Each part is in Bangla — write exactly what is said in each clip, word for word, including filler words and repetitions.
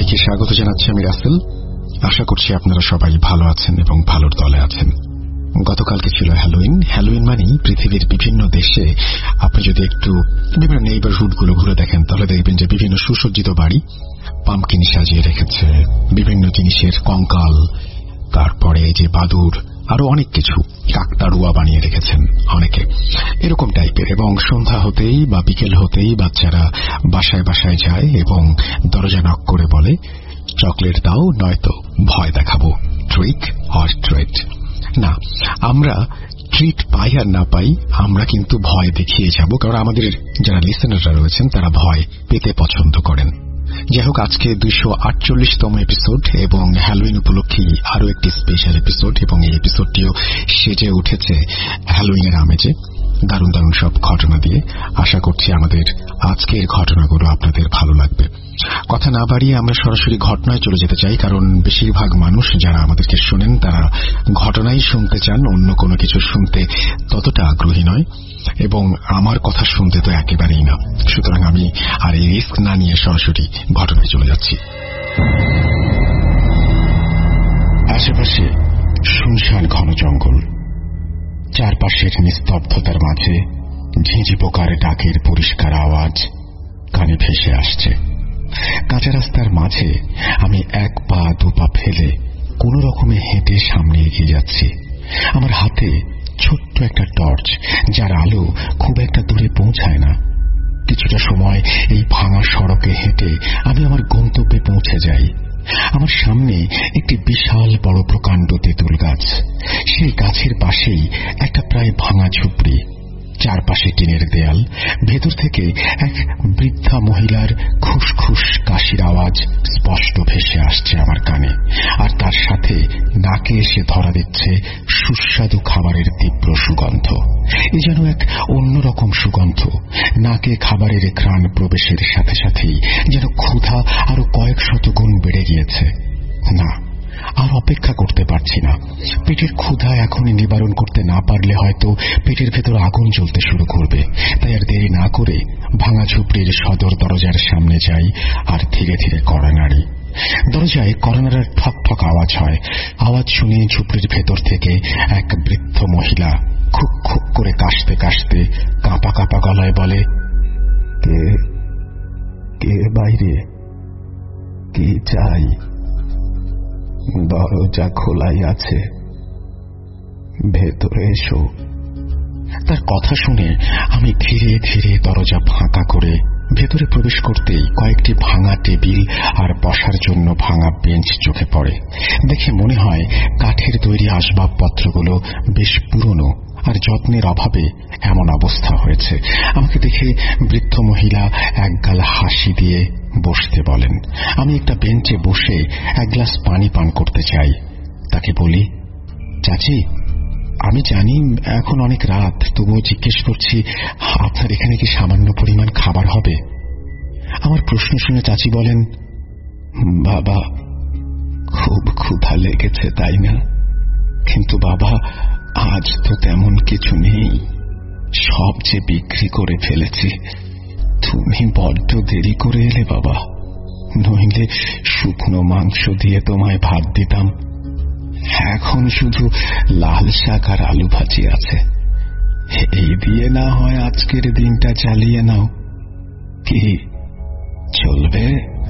সবাইকে স্বাগত জানাচ্ছি আমি রাসেল। আশা করছি আপনারা সবাই ভালো আছেন এবং ভালোর দলে আছেন। গতকালকে ছিল হ্যালোইন। হ্যালোইন মানে পৃথিবীর বিভিন্ন দেশে আপনি যদি একটু বিভিন্ন নেইবারহুড গুলো ঘুরে দেখেন তাহলে দেখবেন যে বিভিন্ন সুসজ্জিত বাড়ি পাম্পকিন সাজিয়ে রেখেছে, বিভিন্ন জিনিসের কঙ্কাল, তারপরে যে বাদুর, আরো অনেক কিছু কাকতাড়ুয়া বানিয়ে রেখেছেন অনেকে এরকম টাইপের। এবং সন্ধ্যা হতেই বা বিকেল হতেই বাচ্চারা বাসায় বাসায় যায় এবং দরজা নক করে বলে চকলেট দাও নয়তো ভয় দেখাবো, ট্রিক অর ট্রিট। না, আমরা ট্রিট পাই আর না পাই আমরা কিন্তু ভয় দেখিয়ে যাব, কারণ আমাদের যারা লিসেনাররা রয়েছেন তারা ভয় পেতে পছন্দ করেন। যাই হোক, আজকে দুইশো আটচল্লিশতম এপিসোড এবং হ্যালোইন উপলক্ষে আরো একটি স্পেশাল এপিসোড, এবং এই এপিসোডটিও সেজে উঠেছে হ্যালোইনের আমেজে, দারুণ দারুণ সব ঘটনা দিয়ে। আশা করছি আমাদের আজকের ঘটনাগুলো আপনাদের ভালো লাগবে। কথা না বাড়িয়ে আমরা সরাসরি ঘটনায় চলে যেতে চাই, কারণ বেশিরভাগ মানুষ যারা আমাদেরকে শোনেন তারা ঘটনাই শুনতে চান, অন্য কোনো কিছু শুনতে ততটা আগ্রহী নয়, এবং আমার কথা শুনতে তো একেবারেই না। সুতরাং আমি আর এই রিস্ক না নিয়ে সরাসরি ঘটনায় চলে যাচ্ছি। আশেপাশে শুনশান ঘন জঙ্গল, চারপাশের নিস্তব্ধতার মাঝে ঝিঁঝি পোকার ডাকের পরিষ্কার আওয়াজ কানে ভেসে আসছে। কাঁচা রাস্তার মাঝে আমি এক পা দু পা ফেলে কোন রকমে হেঁটে সামনে এগিয়ে যাচ্ছি। আমার হাতে ছোট্ট একটা টর্চ, যার আলো খুব একটা দূরে পৌঁছায় না। কিছুটা সময় এই ভাঙা সড়কে হেঁটে আমি আমার গন্তব্যে পৌঁছে যাই। আমার সামনে একটি বিশাল বড় প্রকাণ্ড তেঁতুল গাছ, সেই গাছের পাশেই একটা প্রায় ভাঙা ঝুপড়ি, চারপাশে টিনের দেয়াল, ভেতর থেকে এক বৃদ্ধা মহিলার খুসখুস কাশির আওয়াজ স্পষ্ট ভেসে আসছে আমার কানে, আর তার সাথে নাকে এসে ধরা দিচ্ছে সুস্বাদু খাবারের তীব্র সুগন্ধ। এ যেন এক অন্যরকম সুগন্ধ। নাকে খাবারের ঘ্রাণ প্রবেশের সাথে সাথেই যেন ক্ষুধা আরো কয়েক শত গুণ বেড়ে গিয়েছে। না, আর অপেক্ষা করতে পারছি না। পেটের ক্ষুধা এখনই নিবারণ করতে না পারলে হয়তো পেটের ভেতর আগুন জ্বলতে শুরু করবে। তাই আর দেরি না করে ভাঙা ঝুপড়ির সদর দরজার সামনে যাই আর ধীরে ধীরে কড়া নাড়ি। দরজায় কড়া নাড়ার ঠক ঠক আওয়াজ হয়। আওয়াজ শুনে ঝুপড়ির ভেতর থেকে এক বৃদ্ধ মহিলা খুব খুব করে কাশতে কাশতে কাঁপা কাঁপা গলায় বলে, কে কে বাইরে, কি চাই? দরজা খোলাই আছে, ভেতরে এসো। তার কথা শুনে আমি ধীরে ধীরে দরজা ফাঁকা করে ভেতরে প্রবেশ করতেই কয়েকটি ভাঙা টেবিল আর বসার জন্য ভাঙা বেঞ্চ চোখে পড়ে। দেখে মনে হয় কাঠের তৈরি আসবাবপত্রগুলো বেশ পুরনো আর যত্নের অভাবে এমন অবস্থা হয়েছে। আমাকে দেখে বৃদ্ধ মহিলা একগাল হাসি দিয়ে বসতে বলেন। আমি একটা বেঞ্চে বসে এক গ্লাস পানি পান করতে চাই। তাকে বলি, চাচি, আমি জানি এখন অনেক রাত, তবুও জিজ্ঞেস করছি আপনার এখানে কি সামান্য পরিমাণ খাবার হবে? আমার প্রশ্ন শুনে চাচি বলেন, বাবা, খুব ক্ষুধা লেগেছে তাই না? কিন্তু বাবা, আজ তো তেমন কিছু নেই, সব যে বিক্রি করে ফেলেছি। তুমি বড্ড দেরি করে এলে বাবা, নইলে শুকনো মাংস দিয়ে তোমায় ভাত দিতাম। এখন শুধু লাল শাক আর আলু ভাজি আছে, এই দিয়ে না হয় আজকের দিনটা চালিয়ে নাও, কি চলবে?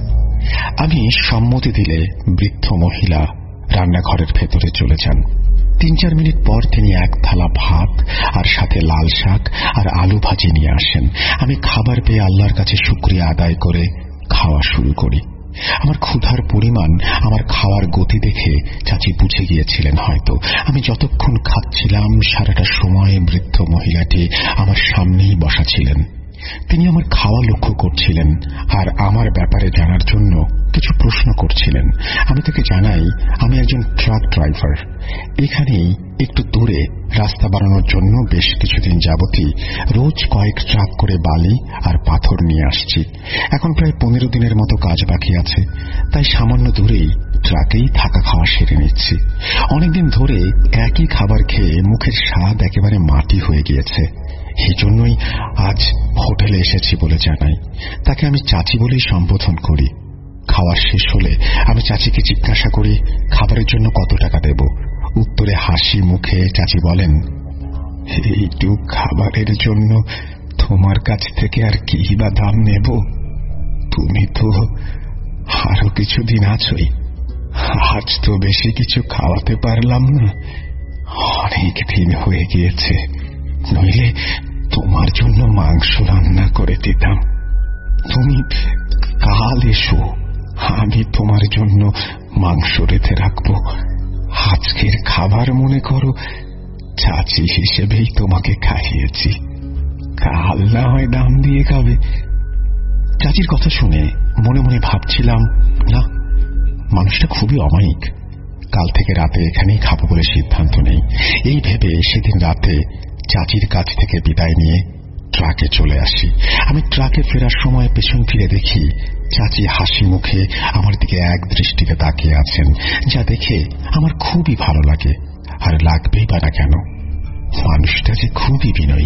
আমি সম্মতি দিলে বৃদ্ধ মহিলা রান্নাঘরের ভেতরে চলে যান। তিন চার মিনিট পর তিনি এক থালা ভাত আর সাথে লাল শাক আর আলু ভাজি নিয়ে আসেন। আমি খাবার পেয়ে আল্লাহর কাছে শুকরিয়া আদায় করে খাওয়া শুরু করি। আমার ক্ষুধার পরিমাণ, আমার খাওয়ার গতি দেখে চাচি বুঝে গিয়েছিলেন হয়তো। আমি যতক্ষণ খাচ্ছিলাম সারাটা সময় বৃদ্ধ মহিলাটি আমার সামনেই বসা ছিলেন। তিনি আমার খাওয়া লক্ষ্য করছিলেন আর আমার ব্যাপারে জানার জন্য কিছু প্রশ্ন করছিলেন। আমি তাকে জানাই আমি একজন ট্রাক ড্রাইভার। এখানেই একটু দূরে রাস্তা বানানোর জন্য বেশ কিছুদিন যাবতই রোজ কয়েক ট্রাক করে বালি আর পাথর নিয়ে আসছি। এখন প্রায় পনেরো দিনের মতো কাজ বাকি আছে, তাই সামান্য দূরেই ট্রাকেই থাকা খাওয়া সেরে নিচ্ছি। অনেকদিন ধরে একই খাবার খেয়ে মুখের স্বাদ একেবারে মাটি হয়ে গিয়েছে। এই জন্যই আজ হোটেলে এসেছি বলে জানাই। তাকে আমি চাচি বলেই সম্বোধন করি। খাওয়ার শেষ হলে আমি চাচিকে জিজ্ঞাসা করি খাবারের জন্য কত টাকা দেব। উত্তরে হাসি মুখে চাচি বলেন, এইটু খাবারের জন্য তোমার কাছ থেকে আর কি বা দাম নেব? তুমি তো আরো কিছুদিন আছোই। আজ তো বেশি কিছু খাওয়াতে পারলাম না, অনেক দিন হয়ে গিয়েছে, নইলে তোমার জন্য মাংস রান্না করে দিতাম। তুমি কাল এসো, আমি তোমার জন্য মাংস রেঁধে রাখবো। আজকের খাবার মনে করো চাচি হিসেবেই তোমাকে খাইয়েছি, কাল না হয় দাম দিয়ে খাবে। চাচির কথা শুনে মনে মনে ভাবছিলাম, না, মানুষটা খুবই অমায়িক। কাল থেকে রাতে এখানেই খাবো বলে সিদ্ধান্ত নেই। এই ভেবে সেদিন রাতে চাচির কাছ থেকে বিদায় নিয়ে ট্রাকে চলে আসি। আমি ট্রাকে ফেরার সময় পেছন ফিরে দেখি চাচি হাসি মুখে আমার দিকে এক দৃষ্টিতে তাকিয়ে আছেন, যা দেখে আমার খুবই ভালো লাগে। আর লাগবেই বা না কেন, মানুষটা যে খুবই বিনয়ী।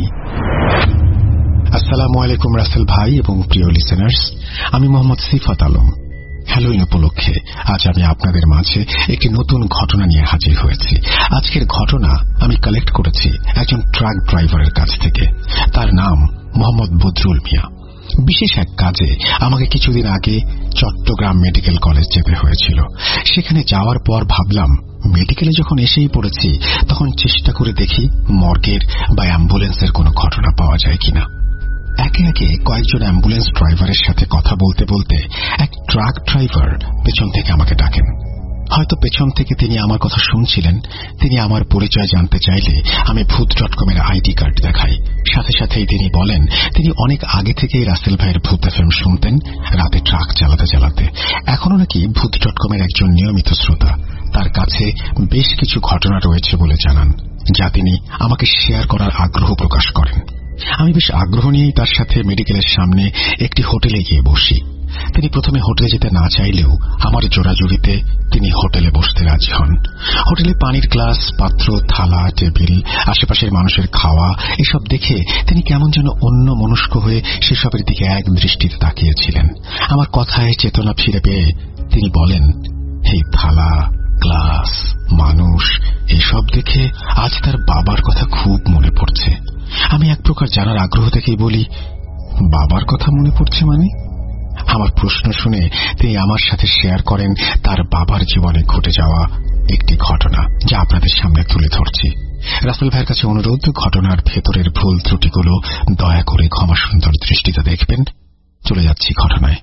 আসসালামু আলাইকুম রাসেল ভাই এবং প্রিয় লিসেনার্স, আমি মোহাম্মদ সিফাত আলম। হ্যালোইন উপলক্ষে আজ আমি আপনাদের মাঝে একটি নতুন ঘটনা নিয়ে হাজির হয়েছি। আজকের ঘটনা আমি কালেক্ট করেছি একজন ট্রাক ড্রাইভারের কাছ থেকে। তার নাম মোহাম্মদ বদরুল মিয়া। বিশেষ এক কাজে আমাকে কিছুদিন আগে চট্টগ্রাম মেডিকেল কলেজ যেতে হয়েছিল। সেখানে যাওয়ার পর ভাবলাম, মেডিকেলে যখন এসেই পড়েছি তখন চেষ্টা করে দেখি মর্গের বা অ্যাম্বুলেন্সের কোনো ঘটনা পাওয়া যায় কিনা। একে একে কয়েকজন অ্যাম্বুলেন্স ড্রাইভারের সাথে কথা বলতে বলতে এক ট্রাক ড্রাইভার পেছন থেকে আমাকে ডাকেন। হয়তো পেছন থেকে তিনি আমার কথা শুনছিলেন। তিনি আমার পরিচয় জানতে চাইলে আমি ভূত ডট কম এর আইডি কার্ড দেখাই। সাথে সাথেই তিনি বলেন তিনি অনেক আগে থেকেই রাসেল ভাইয়ের ভূত এফএম শুনতেন রাতে ট্রাক চালাতে চালাতে। এখনো নাকি ভূত ডট কম এর একজন নিয়মিত শ্রোতা। তার কাছে বেশ কিছু ঘটনা রয়েছে বলে জানান, যা তিনি আমাকে শেয়ার করার আগ্রহ প্রকাশ করেন। আমি বেশ আগ্রহ নিয়েই তার সাথে মেডিকেলের সামনে একটি হোটেলে গিয়ে বসি। তিনি প্রথমে হোটেলে যেতে না চাইলেও আমার জোরাজুরিতে তিনি হোটেলে বসতে রাজি হন। হোটেলে পানির গ্লাস, পাত্র, থালা, টেবিল, আশেপাশের মানুষের খাওয়া এসব দেখে তিনি কেমন যেন অন্য মনস্ক হয়ে সেসবের দিকে এক দৃষ্টিতে তাকিয়েছিলেন। আমার কথায় চেতনা ফিরে পেয়ে তিনি বলেন, এই থালা, গ্লাস, মানুষ এসব দেখে আজ তার বাবার কথা খুব মনে পড়ছে। আমি এক প্রকার জানার আগ্রহ থেকেই বলি, বাবার কথা মনে পড়ছে মানে? আমার প্রশ্ন শুনে তিনি আমার সাথে শেয়ার করেন তার বাবার জীবনে ঘটে যাওয়া একটি ঘটনা, যা আপনাদের সামনে তুলে ধরছি। রাসেল ভাইয়ের কাছে অনুরোধ, ঘটনার ভেতরের ভুল ত্রুটিগুলো দয়া করে ক্ষমা সুন্দর দৃষ্টিতে দেখবেন। চলে যাচ্ছি ঘটনায়।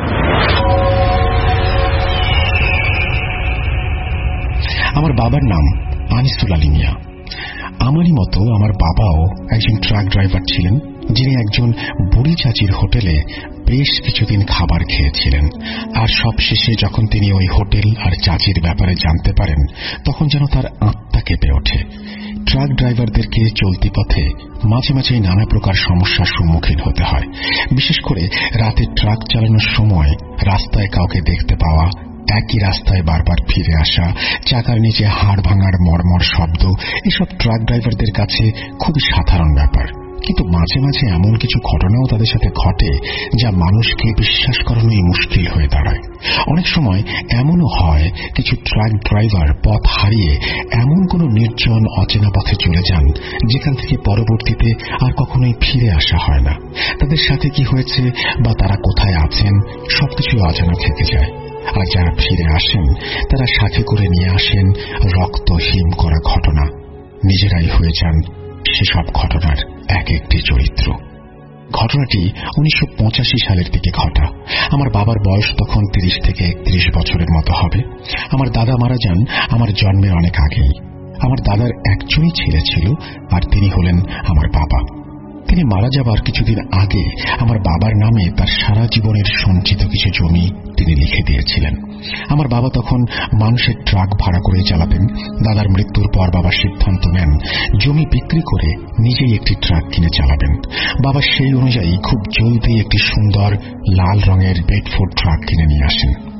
আমার বাবার নাম আনিসুল আলী মিয়া। আমারই মতো আমার বাবাও একজন ট্রাক ড্রাইভার ছিলেন, যিনি একজন বুড়ি চাচির হোটেলে বেশ কিছুদিন খাবার খেয়েছিলেন। আর সবশেষে যখন তিনি ওই হোটেল আর চাচির ব্যাপারে জানতে পারেন, তখন যেন তার আত্মা কেঁপে ওঠে। ট্রাক ড্রাইভারদেরকে চলতি পথে মাঝে মাঝেই নানা প্রকার সমস্যার সম্মুখীন হতে হয়। বিশেষ করে রাতে ট্রাক চালানোর সময় রাস্তায় কাউকে দেখতে পাওয়া, একই রাস্তায় বারবার ফিরে আসা, চাকার নিচে হাড় ভাঙার মর্মর শব্দ, এসব ট্রাক ড্রাইভারদের কাছে খুবই সাধারণ ব্যাপার। কিন্তু মাঝে মাঝে এমন কিছু ঘটনাও তাদের সাথে ঘটে যা মানুষকে বিশ্বাস করানোই মুশকিল হয়ে দাঁড়ায়। অনেক সময় এমনও হয় কিছু ট্রাক ড্রাইভার পথ হারিয়ে এমন কোন নির্জন অচেনা পথে চলে যান যেখান থেকে পরবর্তীতে আর কখনোই ফিরে আসা হয় না। তাদের সাথে কি হয়েছে বা তারা কোথায় আছেন সবকিছু অজানা থেকে যায়। আর যারা ফিরে আসেন তারা সাথে করে নিয়ে আসেন রক্ত হিম করা ঘটনা। নিজেরাই হয়ে যান সেসব ঘটনার এক একটি চরিত্র। ঘটনাটি উনিশশো পঁচাশি সালের দিকে ঘটা। আমার বাবার বয়স তখন তিরিশ থেকে একত্রিশ বছরের মতো হবে। আমার দাদা মারা যান আমার জন্মের অনেক আগেই। আমার দাদার একজনই ছেলে ছিল, আর তিনি হলেন আমার বাবা। তিনি মারা যাবার কিছুদিন আগে আমার বাবার নামে তার সারা জীবনের সঞ্চিত কিছু জমি তিনি লিখে দিয়েছিলেন। আমার বাবা তখন মানুষের ট্রাক ভাড়া করে চালাতেন। দাদার মৃত্যুর পর বাবা সিদ্ধান্ত নেন জমি বিক্রি করে নিজেই একটি ট্রাক কিনে চালাবেন। বাবা সেই অনুযায়ী খুব জলদি একটি সুন্দর লাল রঙের বেডফোর্ড ট্রাক কিনে নিয়ে আসেন। সে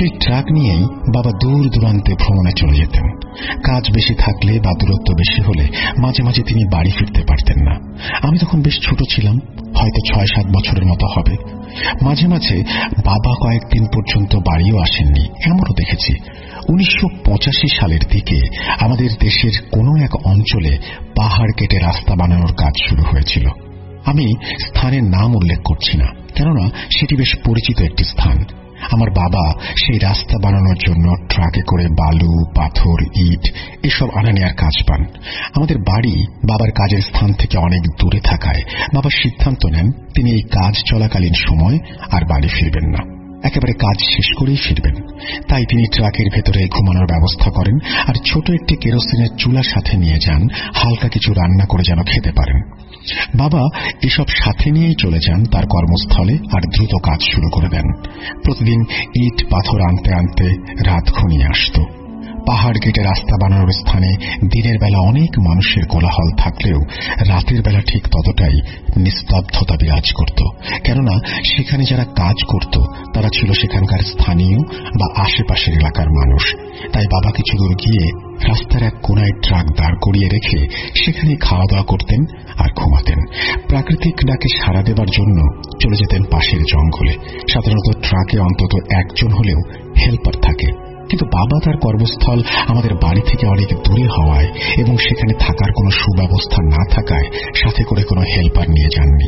সেই ট্রাক নিয়েই বাবা দূর দূরান্তে ভ্রমণে চলে যেতেন। কাজ বেশি থাকলে বা দূরত্ব বেশি হলে মাঝে মাঝে তিনি বাড়ি ফিরতে পারতেন না। আমি তখন বেশ ছোট ছিলাম, হয়তো ছয় সাত বছরের মতো হবে। মাঝে মাঝে বাবা কয়েকদিন পর্যন্ত বাড়িও আসেননি, এমনও দেখেছি। উনিশশো পঁচাশি সালের দিকে আমাদের দেশের কোনো এক অঞ্চলে পাহাড় কেটে রাস্তা বানানোর কাজ শুরু হয়েছিল। আমি স্থানের নাম উল্লেখ করছি না, কেননা সেটি বেশ পরিচিত একটি স্থান। আমার বাবা সেই রাস্তা বানানোর জন্য ট্রাকে করে বালু, পাথর, ইট এসব আনা নেয়ার কাজ পান। আমাদের বাড়ি বাবার কাজের স্থান থেকে অনেক দূরে থাকায় বাবা সিদ্ধান্ত নেন তিনি এই কাজ চলাকালীন সময় আর বাড়ি ফিরবেন না, একেবারে কাজ শেষ করেই ফিরবেন। তাই তিনি ট্রাকের ভেতরে ঘুমানোর ব্যবস্থা করেন আর ছোট একটি কেরোসিনের চুলা সাথে নিয়ে যান, হালকা কিছু রান্না করে যেন খেতে পারেন। বাবা এসব সাথে নিয়েই চলে যান তার কর্মস্থলে আর দ্রুত কাজ শুরু করে দেন। প্রতিদিন ইট পাথর আনতে আনতে রাত ঘনিয়ে আসত। পাহাড় কেটে রাস্তা বানানোর স্থানে দিনের বেলা অনেক মানুষের কোলাহল থাকলেও রাতের বেলা ঠিক ততটাই নিস্তব্ধতা বিরাজ করত, কেননা সেখানে যারা কাজ করত তারা ছিল সেখানকার স্থানীয় বা আশেপাশের এলাকার মানুষ। তাই বাবা কিছু দূর গিয়ে রাস্তার এক কোনায় ট্রাক দাঁড় করিয়ে রেখে সেখানে খাওয়া দাওয়া করতেন আর ঘুমাতেন। প্রাকৃতিক ডাকে সাড়া দেবার জন্য চলে যেতেন পাশের জঙ্গলে। সাধারণত ট্রাকে অন্তত একজন হলেও হেল্পার থাকে, কিন্তু বাবা তার কর্মস্থল আমাদের বাড়ি থেকে অনেক দূরে হওয়ায় এবং সেখানে থাকার কোনো সুব্যবস্থা না থাকায় সাথে করে কোনো হেল্পার নিয়ে যাননি।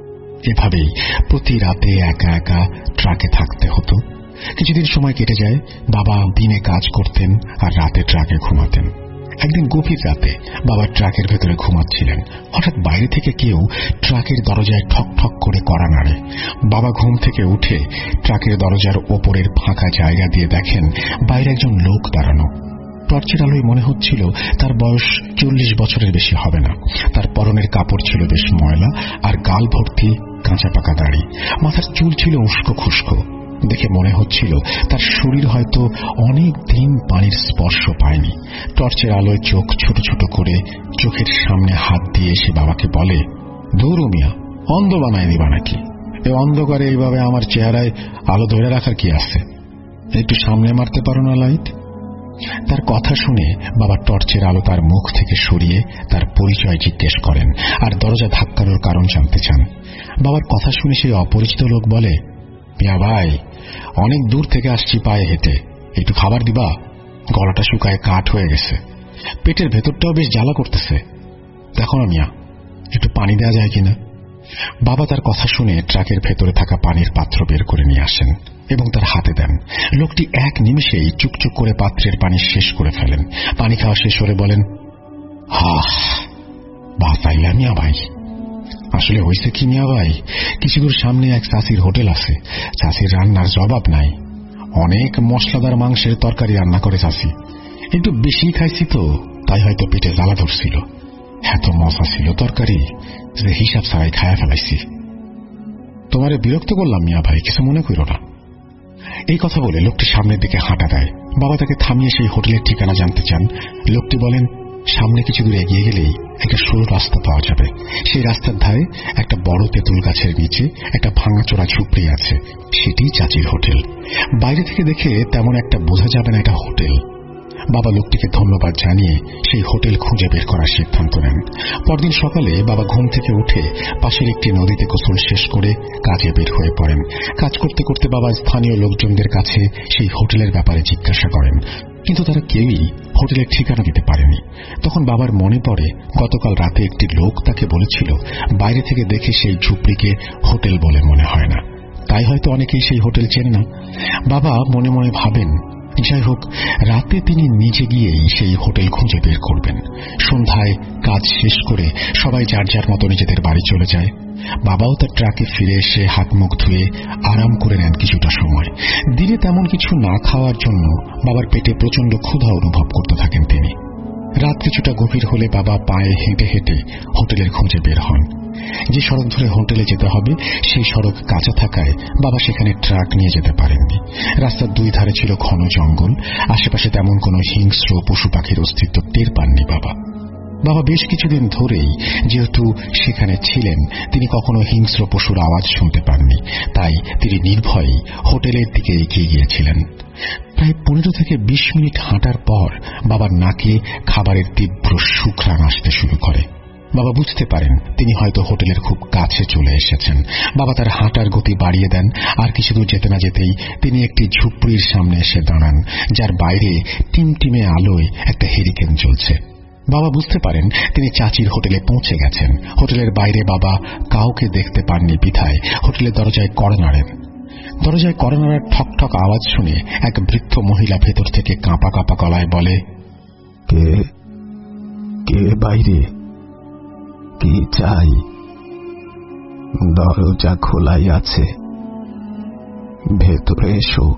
এভাবেই প্রতি রাতে একা একা ট্রাকে থাকতে হতো। কিছুদিন সময় কেটে যায়, বাবা দিনে কাজ করতেন আর রাতে ট্রাকে ঘুমাতেন। একদিন গভীর রাতে বাবা ট্রাকের ভেতরে ঘুমাচ্ছিলেন, হঠাৎ বাইরে থেকে কেউ ট্রাকের দরজায় ঠক ঠক করে কড়া নাড়ে। বাবা ঘুম থেকে উঠে ট্রাকের দরজার ওপরের ফাঁকা জায়গা দিয়ে দেখেন বাইরে একজন লোক দাঁড়ানো। টর্চের আলোয় মনে হচ্ছিল তার বয়স চল্লিশ বছরের বেশি হবে না। তার পরনের কাপড় ছিল বেশ ময়লা আর গাল ভর্তি কাঁচা পাকা দাড়ি। মাথার চুল ছিল উস্কো খুস্কো। দেখে মনে হচ্ছিল তার শরীর হয়তো অনেক দিন পানির স্পর্শ পায়নি। টর্চের আলোয় চোখ ছোট ছোট করে চোখের সামনে হাত দিয়ে সে বাবাকে বলে, ধুর মিয়া, অন্ধ বানায় দিবা নাকি? এ অন্ধকারে এইভাবে আমার চেহারায় আলো ধরে রাখার কি আছে? একটু সামনে মারতে পারো না লাইট? তার কথা শুনে বাবা টর্চের আলো তার মুখ থেকে সরিয়ে তার পরিচয় জিজ্ঞেস করেন আর দরজা ধাক্কানোর কারণ জানতে চান। বাবার কথা শুনে সেই অপরিচিত লোক বলে, মিয়া ভাই, অনেক দূর থেকে আসছি পায়ে হেঁটে, একটু খাবার দিবা? গলাটা শুকায় কাঠ হয়ে গেছে, পেটের ভেতরটাও বেশ জ্বালা করতেছে। দেখো না মিয়া, একটু পানি দেওয়া যায় কিনা? বাবা তার কথা শুনে ট্রাকের ভেতরে থাকা পানির পাত্র বের করে নিয়ে আসেন এবং তার হাতে দেন। লোকটি এক নিমেষেই চুকচুক করে পাত্রের পানি শেষ করে ফেলেন। পানি খাওয়া শেষ করে বলেন, হাহ, বাঁচাইলা মিয়া ভাই। আসলে হয়েছে কি মিয়া ভাই, কিছু দূর সামনে এক চাষির হোটেল আছে। চাষির রান্নার জবাব নাই, অনেক মশলাদার মাংসের তরকারি রান্না করে চাষি। একটু বেশি খাইছি তো, তাই হয়তো পেটে জ্বালা ধরছিল। এত মজা ছিল তরকারি যে হিসাব ছাড়াই খায়া ফেলাইছি। তোমারে বিরক্ত করলাম মিয়া ভাই, কিছু মনে করো না। এই কথা বলে লোকটি সামনের দিকে হাঁটা দেয়। বাবা তাকে থামিয়ে সেই হোটেলের ঠিকানা জানতে চান। লোকটি বলেন, সামনে কিছু দূর এগিয়ে গেলেই একটা সরু রাস্তা পাওয়া যাবে। সেই রাস্তার ধারে একটা বড় তেঁতুল গাছের নিচে একটা ভাঙাচোরা ঝুপড়ি আছে, সেটি চাচির হোটেল। বাইরে থেকে দেখে তেমন একটা বোঝা যাবে না এটা হোটেল। বাবা লোকটিকে ধন্যবাদ জানিয়ে সেই হোটেল খুঁজে বের করার সিদ্ধান্ত নেন। পরদিন সকালে বাবা ঘুম থেকে উঠে পাশের একটি নদীতে গোসল শেষ করে কাজে বের হয়ে পড়েন। কাজ করতে করতে বাবা স্থানীয় লোকজনদের কাছে সেই হোটেলের ব্যাপারে জিজ্ঞাসা করেন, কিন্তু তারা কেউই হোটেলের ঠিকানা দিতে পারেনি। তখন বাবার মনে পড়ে গতকাল রাতে একটি লোক তাকে বলেছিল বাইরে থেকে দেখে সেই ঝুপড়িকে হোটেল বলে মনে হয় না, তাই হয়তো অনেকেই সেই হোটেল চেনে না। বাবা মনে মনে ভাবেন, যাই হোক, রাতে তিনি নিজে গিয়েই সেই হোটেল খুঁজে বের করবেন। সন্ধ্যায় কাজ শেষ করে সবাই যার যার মতো নিজেদের বাড়ি চলে যায়। বাবাও তার ট্রাকে ফিরে এসে হাত মুখ ধুয়ে আরাম করে নেন কিছুটা সময়। দিনে তেমন কিছু না খাওয়ার জন্য বাবার পেটে প্রচন্ড ক্ষুধা অনুভব করতে থাকেন তিনি। রাত কিছুটা গভীর হলে বাবা পায়ে হেঁটে হেঁটে হোটেলের খোঁজে বের হন। যে সড়ক ধরে হোটেলে যেতে হবে সেই সড়ক কাঁচা থাকায় বাবা সেখানে ট্রাক নিয়ে যেতে পারেননি। রাস্তার দুই ধারে ছিল ঘন জঙ্গল, আশেপাশে তেমন কোনো হিংস্র পশু পাখির অস্তিত্ব টের পাননি বাবা। বাবা বেশ কিছুদিন ধরেই যেহেতু সেখানে ছিলেন, তিনি কখনো হিংস্র পশুর আওয়াজ শুনতে পাননি, তাই তিনি নির্ভয়েই হোটেলের দিকে এগিয়ে গিয়েছিলেন। প্রায় পনেরো থেকে বিশ মিনিট হাঁটার পর বাবার নাকে খাবারের তীব্র সুঘ্রাণ আসতে শুরু করে। বাবা বুঝতে পারেন তিনি হয়তো হোটেলের খুব কাছে চলে এসেছেন। বাবা তার হাঁটার গতি বাড়িয়ে দেন, আর কিছু দূর যেতে না যেতেই তিনি একটি ঝুপড়ির সামনে এসে দাঁড়ান, যার বাইরে টিমটিমে আলোয় একটা হেরিকেন জ্বলছে। বাবা বুঝতে পারেন তিনি চাচির হোটেলে পৌঁছে গেছেন। হোটেলের বাইরে বাবা কাউকে দেখতে পাননি বিধায় হোটেলের দরজায় কড়া নাড়েন। দরজায় কড়া নাড়ার ঠক ঠক আওয়াজ শুনে এক বৃদ্ধ মহিলা ভেতর থেকে কাঁপা কাঁপা গলায় বলে, কে কে বাইরে, কি চাই? দরজা খোলাই আছে, ভেতরে এসো।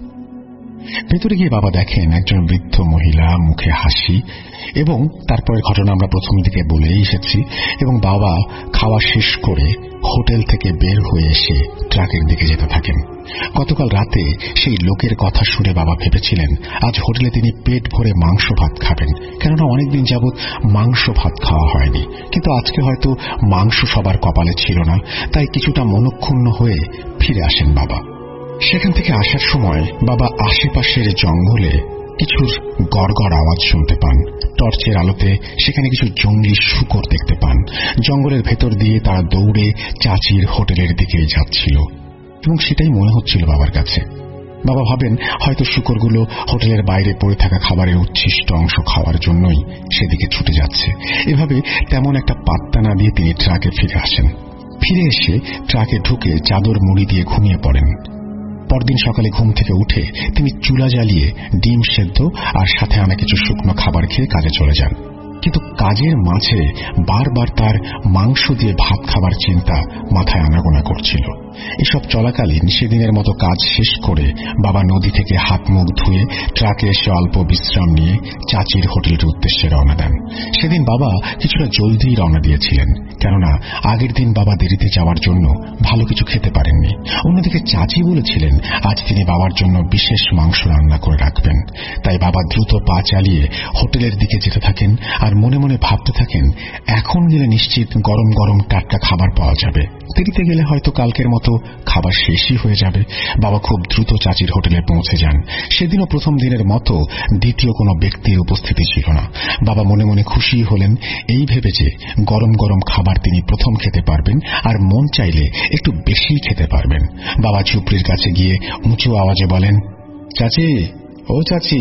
ভেতরে গিয়ে বাবা দেখেন একজন বৃদ্ধ মহিলা, মুখে হাসি, এবং তারপরের ঘটনা আমরা প্রথম দিকে বলেই এসেছি। এবং বাবা খাওয়া শেষ করে হোটেল থেকে বের হয়ে এসে ট্রাকের দিকে যেতে থাকেন। গতকাল রাতে সেই লোকের কথা শুনে বাবা ভেবেছিলেন আজ হোটেলে তিনি পেট ভরে মাংস ভাত খাবেন, কেননা অনেকদিন যাবৎ মাংস ভাত খাওয়া হয়নি। কিন্তু আজকে হয়তো মাংস সবার কপালে ছিল না, তাই কিছুটা মনক্ষুণ্ণ হয়ে ফিরে আসেন বাবা। সেখান থেকে আসার সময় বাবা আশেপাশের জঙ্গলে কিছুর গড়গড় আওয়াজ শুনতে পান। টর্চের আলোতে সেখানে কিছু জঙ্গলি শূকর দেখতে পান। জঙ্গলের ভেতর দিয়ে তারা দৌড়ে চাচির হোটেলের দিকে যাচ্ছিল, এবং সেটাই মনে হচ্ছিল বাবার কাছে। বাবা ভাবেন হয়তো শূকরগুলো হোটেলের বাইরে পড়ে থাকা খাবারের উচ্ছিষ্ট অংশ খাওয়ার জন্যই সেদিকে ছুটে যাচ্ছে। এভাবে তেমন একটা পাত্তা না দিয়ে তিনি ট্রাকে ফিরে আসেন। ফিরে এসে ট্রাকে ঢুকে চাদর মুড়ি দিয়ে ঘুমিয়ে পড়েন। পরদিন সকালে ঘুম থেকে উঠে তিনি চুলা জ্বালিয়ে ডিম সেদ্ধ আর সাথে আনা কিছু শুকনো খাবার খেয়ে কাজে চলে যান। কিন্তু কাজের মাঝে বারবার তার মাংস দিয়ে ভাত খাবার চিন্তা মাথায় আনাগোনা করছিল। এসব চলাকালীন সেদিনের মতো কাজ শেষ করে বাবা নদী থেকে হাত মুখ ধুয়ে ট্রাকে এসে অল্প বিশ্রাম নিয়ে চাচির হোটেলের উদ্দেশ্যে রওনা দেন। সেদিন বাবা কিছুটা জলদি রওনা দিয়েছিলেন, কেননা আগের দিন বাবা দেরিতে যাওয়ার জন্য ভালো কিছু খেতে পারেননি। অন্যদিকে চাচি বলেছিলেন আজ তিনি বাবার জন্য বিশেষ মাংস রান্না করে রাখবেন। তাই বাবা দ্রুত পা চালিয়ে হোটেলের দিকে যেতে থাকেন, আর মনে মনে ভাবতে থাকেন এখন গেলে নিশ্চিত গরম গরম টাটকা খাবার পাওয়া যাবে, দেরিতে গেলে হয়তো কালকের মতো খাবার শেষই হয়ে যাবে। বাবা খুব দ্রুত চাচির হোটেলে পৌঁছে যান। সেদিনও প্রথম দিনের মতো দ্বিতীয় কোনো ব্যক্তির উপস্থিতি ছিল না। বাবা মনে মনে খুশি হলেন এই ভেবে যে গরম গরম খাবার তিনি প্রথম খেতে পারবেন, আর মন চাইলে একটু বেশি খেতে পারবেন। বাবা ঝুপড়ির কাছে গিয়ে উঁচু আওয়াজে বলেন, চাচি, ও চাচি,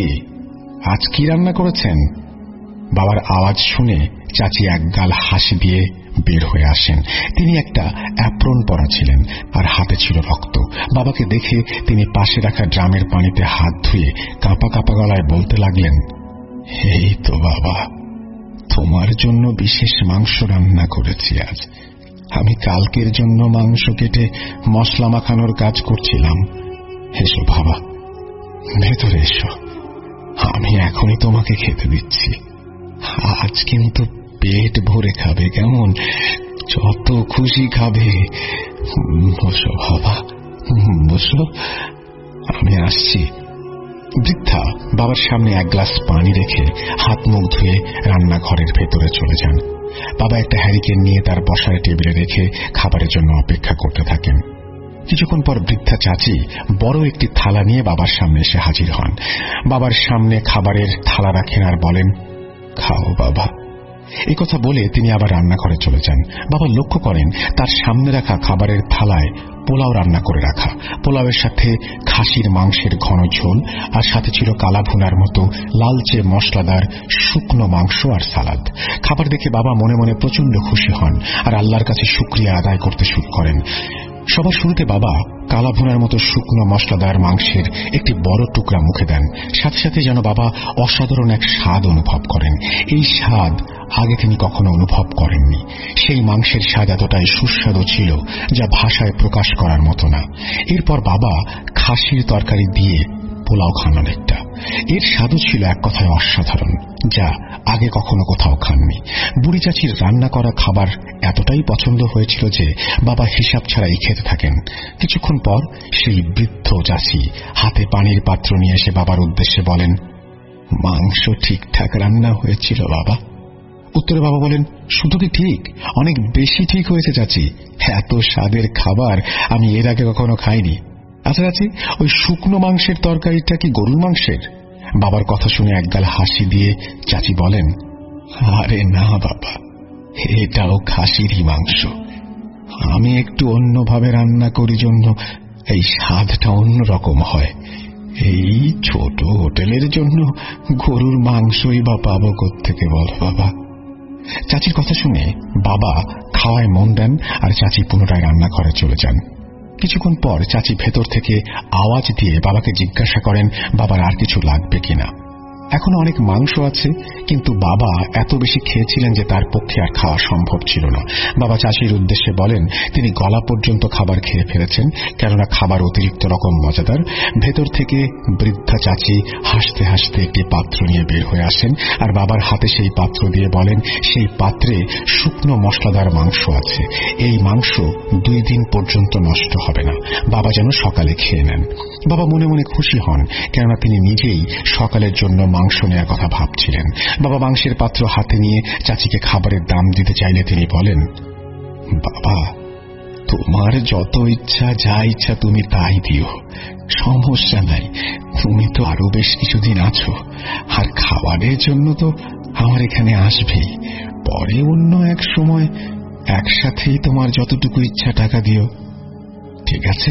আজ কি রান্না করেছেন? বাবার আওয়াজ শুনে চাচি একগাল হাসি দিয়ে বের হয়ে আসেন। তিনি একটা অ্যাপ্রন পরা ছিলেন আর হাতে ছিল রক্ত। বাবাকে দেখে তিনি পাশে রাখা ড্রামের পানিতে হাত ধুয়ে কাঁপা কাঁপা গলায় বলতে লাগলেন, এই তো বাবা, তোমার জন্য বিশেষ মাংস রান্না করেছি আজ। আমি কালকের জন্য মাংস কেটে মশলা মাখানোর কাজ করছিলাম। এসো বাবা, ভেতরে এসো, আমি এখনই তোমাকে খেতে দিচ্ছি। আজ কিন্তু পেট ভরে খাবে, কেমন? যত খুশি খাবে। বসো বাবা, বসো, আমি আসছি। বৃদ্ধা বাবার সামনে এক গ্লাস পানি রেখে হাত মুখ ধুয়ে রান্নাঘরের ভেতরে চলে যান। বাবা একটা হ্যারিকেন নিয়ে তার বসার টেবিলে রেখে খাবারের জন্য অপেক্ষা করতে থাকেন। কিছুক্ষণ পর বৃদ্ধা চাচি বড় একটি থালা নিয়ে বাবার সামনে এসে হাজির হন। বাবার সামনে খাবারের থালা রাখেন আর বলেন, খাও বাবা। এই কথা বলে তিনি আবার রান্নাঘরে চলে যান। বাবা লক্ষ্য করেন তার সামনে রাখা খাবারের থালায় পোলাও রান্না করে রাখা। পোলাওয়ের সাথে খাসির মাংসের ঘন ঝোল, আর সাথে ছিল কালা ভুনার মতো লালচে মশলাদার শুকনো মাংস আর সালাদ। খাবার দেখে বাবা মনে মনে প্রচন্ড খুশি হন আর আল্লাহর কাছে শুকরিয়া আদায় করতে শুরু করেন। সবার শুরুতে বাবা কালা ভুনার মতো শুকনো মশলাদার মাংসের একটি বড় টুকরা মুখে দেন। সাথে সাথে যেন বাবা অসাধারণ এক স্বাদ অনুভব করেন। এই স্বাদ আগে তিনি কখনো অনুভব করেননি। সেই মাংসের স্বাদ এতটাই সুস্বাদু ছিল যা ভাষায় প্রকাশ করার মতো না। এরপর বাবা খাসির তরকারি দিয়ে পোলাও খান অনেকটা। এর স্বাদও ছিল এক কথায় অসাধারণ, যা আগে কখনো কোথাও খাননি। বুড়ি চাচির রান্না করা খাবার এতটাই পছন্দ হয়েছিল যে বাবা হিসাব ছাড়াই খেতে থাকেন। কিছুক্ষণ পর সেই বৃদ্ধ চাচি হাতে পানির পাত্র নিয়ে এসে বাবার উদ্দেশ্যে বলেন, মাংস ঠিকঠাক রান্না হয়েছিল বাবা। উত্তরে বাবা বলেন, শুধু কি ঠিক, অনেক বেশি ঠিক হয়েছে চাচি। এত স্বাদের খাবার আমি এর আগে কখনো খাইনি। আচ্ছা চাচি, ওই শুকনো মাংসের তরকারিটা কি গরুর মাংসের? বাবার কথা শুনে একগাল হাসি দিয়ে চাচি বলেন, আরে না বাবা, এটাও খাসিরই মাংস। আমি একটু অন্যভাবে রান্না করি জন্য এই স্বাদটা অন্যরকম হয়। এই ছোট হোটেলের জন্য গরুর মাংসই বা পাবো কোত্থেকে বল বাবা। চাচির কথা শুনে বাবা খাওয়ায় মন দেন আর চাচি পুনরায় রান্নাঘরে চলে যান। কিছুক্ষণ পর চাচি ভেতর থেকে আওয়াজ দিয়ে বাবাকে জিজ্ঞাসা করেন বাবার আর কিছু লাগবে কিনা। এখনো অনেক মাংস আছে, কিন্তু বাবা এত বেশি খেয়েছিলেন যে তার পক্ষে আর খাওয়া সম্ভব ছিল না। বাবা চাচির উদ্দেশ্যে বলেন তিনি গলা পর্যন্ত খাবার খেয়ে ফেলেছেন, কেননা খাবার অতিরিক্ত রকম মজাদার। ভেতর থেকে বৃদ্ধা চাচি হাসতে হাসতে একটি পাত্র নিয়ে বের হয়ে আসেন আর বাবার হাতে সেই পাত্র দিয়ে বলেন সেই পাত্রে শুকনো মশলাদার মাংস আছে। এই মাংস দুই দিন পর্যন্ত নষ্ট হবে না, বাবা যেন সকালে খেয়ে নেন। বাবা মনে মনে খুশি হন, কেননা তিনি নিজেই সকালের জন্য মাংস নেওয়ার কথা ভাবছিলেন। বাবা মাংসের পাত্র হাতে নিয়ে চাচিকে খাবারের দাম দিতে চাইলে তিনি বলেন, বাবা তোমার যত ইচ্ছা, যা ইচ্ছা তুমি তাই দিও, সমস্যা নাই। তুমি তো আরো বেশ কিছুদিন আছো, আর খাবারের জন্য তো আমার এখানে আসবেই। পরে অন্য এক সময় একসাথেই তোমার যতটুকু ইচ্ছা টাকা দিও, ঠিক আছে?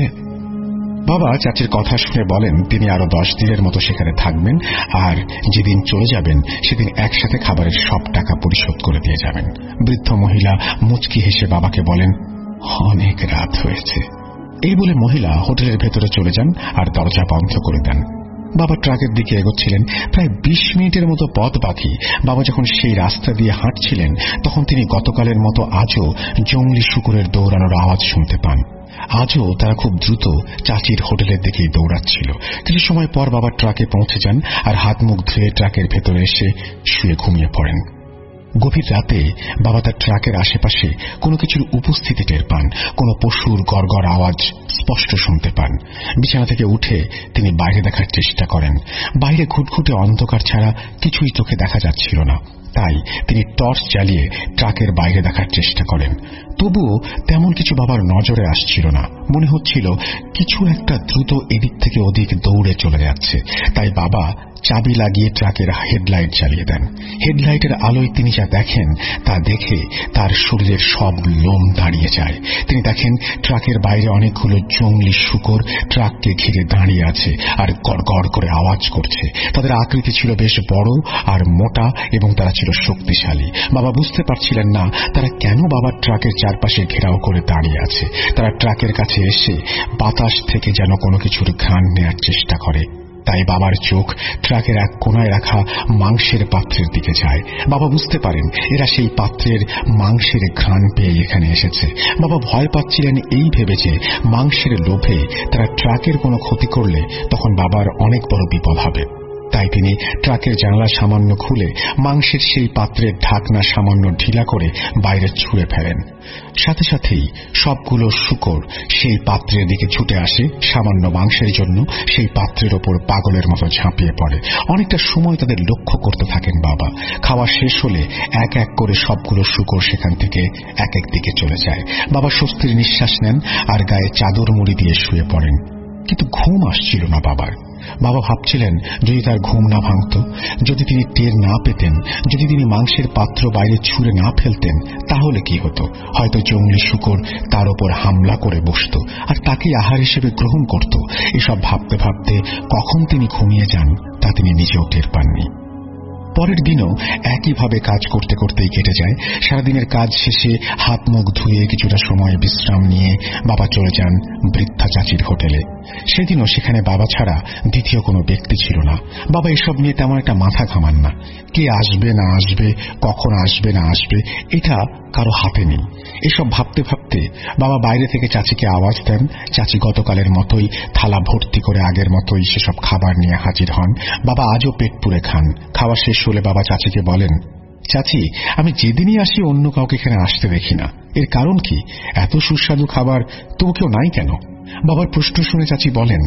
বাবা চাচির কথা শুনে বলেন তিনি আরো দশ দিনের মতো সেখানে থাকবেন, আর যেদিন চলে যাবেন সেদিন একসাথে খাবারের সব টাকা পরিশোধ করে দিয়ে যাবেন। বৃদ্ধ মহিলা মুচকি হেসে বাবাকে বলেন, অনেক রাত হয়েছে। এই বলে মহিলা হোটেলের ভেতরে চলে যান আর দরজা বন্ধ করে দেন। বাবা ট্রাকের দিকে এগোচ্ছিলেন। প্রায় বিশ মিনিটের মতো পথ বাকি। বাবা যখন সেই রাস্তা দিয়ে হাঁটছিলেন তখন তিনি গতকালের মতো আজও জংলি শুকুরের দৌড়ানোর আওয়াজ শুনতে পান। আজও তারা খুব দ্রুত চাচির হোটেলের দিকেই দৌড়াচ্ছিল। কিছু সময় পর বাবা ট্রাকে পৌঁছে যান আর হাত মুখ ধুয়ে ট্রাকের ভেতরে এসে শুয়ে ঘুমিয়ে পড়েন। গভীর রাতে বাবা তার ট্রাকের আশেপাশে কোনো কিছুর উপস্থিতি টের পান। কোনো পশুর গড়গড় আওয়াজ স্পষ্ট শুনতে পান। বিছানা থেকে উঠে তিনি বাইরে দেখার চেষ্টা করেন। বাইরে ঘুটঘুটে অন্ধকার ছাড়া কিছুই চোখে দেখা যাচ্ছিল না। তাই তিনি টর্চ জ্বালিয়ে ট্রাকের বাইরে দেখার চেষ্টা করেন। তবুও তেমন কিছু বাবার নজরে আসছিল না। মনে হচ্ছিল কিছু একটা দ্রুত এদিক থেকে ওদিক দৌড়ে চলে যাচ্ছে। তাই বাবা চাবি লাগিয়ে ট্রাকের হেডলাইট জ্বালিয়ে দেন। হেডলাইটের আলোয় তিনি যা দেখেন তা দেখে তার শরীরের সব লোম দাঁড়িয়ে যায়। তিনি দেখেন ট্রাকের বাইরে অনেকগুলো জংলি শূকর ট্রাককে ঘিরে দাঁড়িয়ে আছে আর গড়গড় করে আওয়াজ করছে। তাদের আকৃতি ছিল বেশ বড় আর মোটা এবং তারা ছিল শক্তিশালী। বাবা বুঝতে পারছিলেন না তারা কেন বাবার ট্রাকের চারপাশে ঘেরাও করে দাঁড়িয়ে আছে। তারা ট্রাকের কাছে এসে বাতাস থেকে যেন কোনো কিছুর ঘ্রাণ নেওয়ার চেষ্টা করে। তাই বাবার চোখ ট্রাকের এক কোনায় রাখা মাংসের পাত্রের দিকে যায়। বাবা বুঝতে পারেন এরা সেই পাত্রের মাংসের ঘ্রাণ পেয়ে এখানে এসেছে। বাবা ভয় পাচ্ছিলেন এই ভেবে যে মাংসের লোভে তারা ট্রাকের কোনো ক্ষতি করলে তখন বাবার অনেক বড় বিপদ হবে। তাই তিনি ট্রাকের জানলা সামান্য খুলে মাংসের সেই পাত্রের ঢাকনা সামান্য ঢিলা করে বাইরে ছুঁড়ে ফেলেন। সাথে সাথেই সবগুলো শূকর সেই পাত্রের দিকে ছুটে আসে সামান্য মাংসের জন্য। সেই পাত্রের ওপর পাগলের মতো ঝাঁপিয়ে পড়ে। অনেকটা সময় তাদের লক্ষ্য করতে থাকেন বাবা। খাওয়া শেষ হলে এক এক করে সবগুলো শূকর সেখান থেকে এক এক দিকে চলে যায়। বাবা স্বস্তির নিঃশ্বাস নেন আর গায়ে চাদর মুড়ি দিয়ে শুয়ে পড়েন। কিন্তু ঘুম আসছিল না বাবার। বাবা ভাবছিলেন যদি তার ঘুম না ভাঙত, যদি তিনি টের না পেতেন, যদি তিনি মাংসের পাত্র বাইরে ছুঁড়ে না ফেলতেন, তাহলে কি হতো? হয়তো জংলি শূকর তার ওপর হামলা করে বসত আর তাকে আহার হিসেবে গ্রহণ করত। এসব ভাবতে ভাবতে কখন তিনি ঘুমিয়ে যান তা তিনি নিজেও টের পাননি। পরের দিনও একইভাবে কাজ করতে করতেই কেটে যায়। সারাদিনের কাজ শেষে হাত মুখ ধুয়ে কিছুটা সময় বিশ্রাম নিয়ে বাবা চলে যান বৃদ্ধা চাচির হোটেলে। সেদিনও সেখানে বাবা ছাড়া দ্বিতীয় কোনো ব্যক্তি ছিল না। বাবা এসব নিয়ে তেমন একটা মাথা ঘামান না। কে আসবে না আসবে, কখন আসবে না আসবে, এটা কারো হাতে নেই। এসব ভাবতে ভাবতে বাবা বাইরে থেকে চাচিকে আওয়াজ দেন। চাচি গতকালের মতোই থালা ভর্তি করে আগের মতোই সেসব খাবার নিয়ে হাজির হন। বাবা আজও পেট পুরে খান। খাওয়া শেষ হলে বাবা চাচিকে বলেন, চাচি আমি যেদিনই আসি অন্য কাউকে এখানে আসতে দেখি না, এর কারণ কি? এত সুস্বাদু খাবার তবু কেউ নাই কেন? বাবার প্রশ্ন শুনে চাচি বলেন,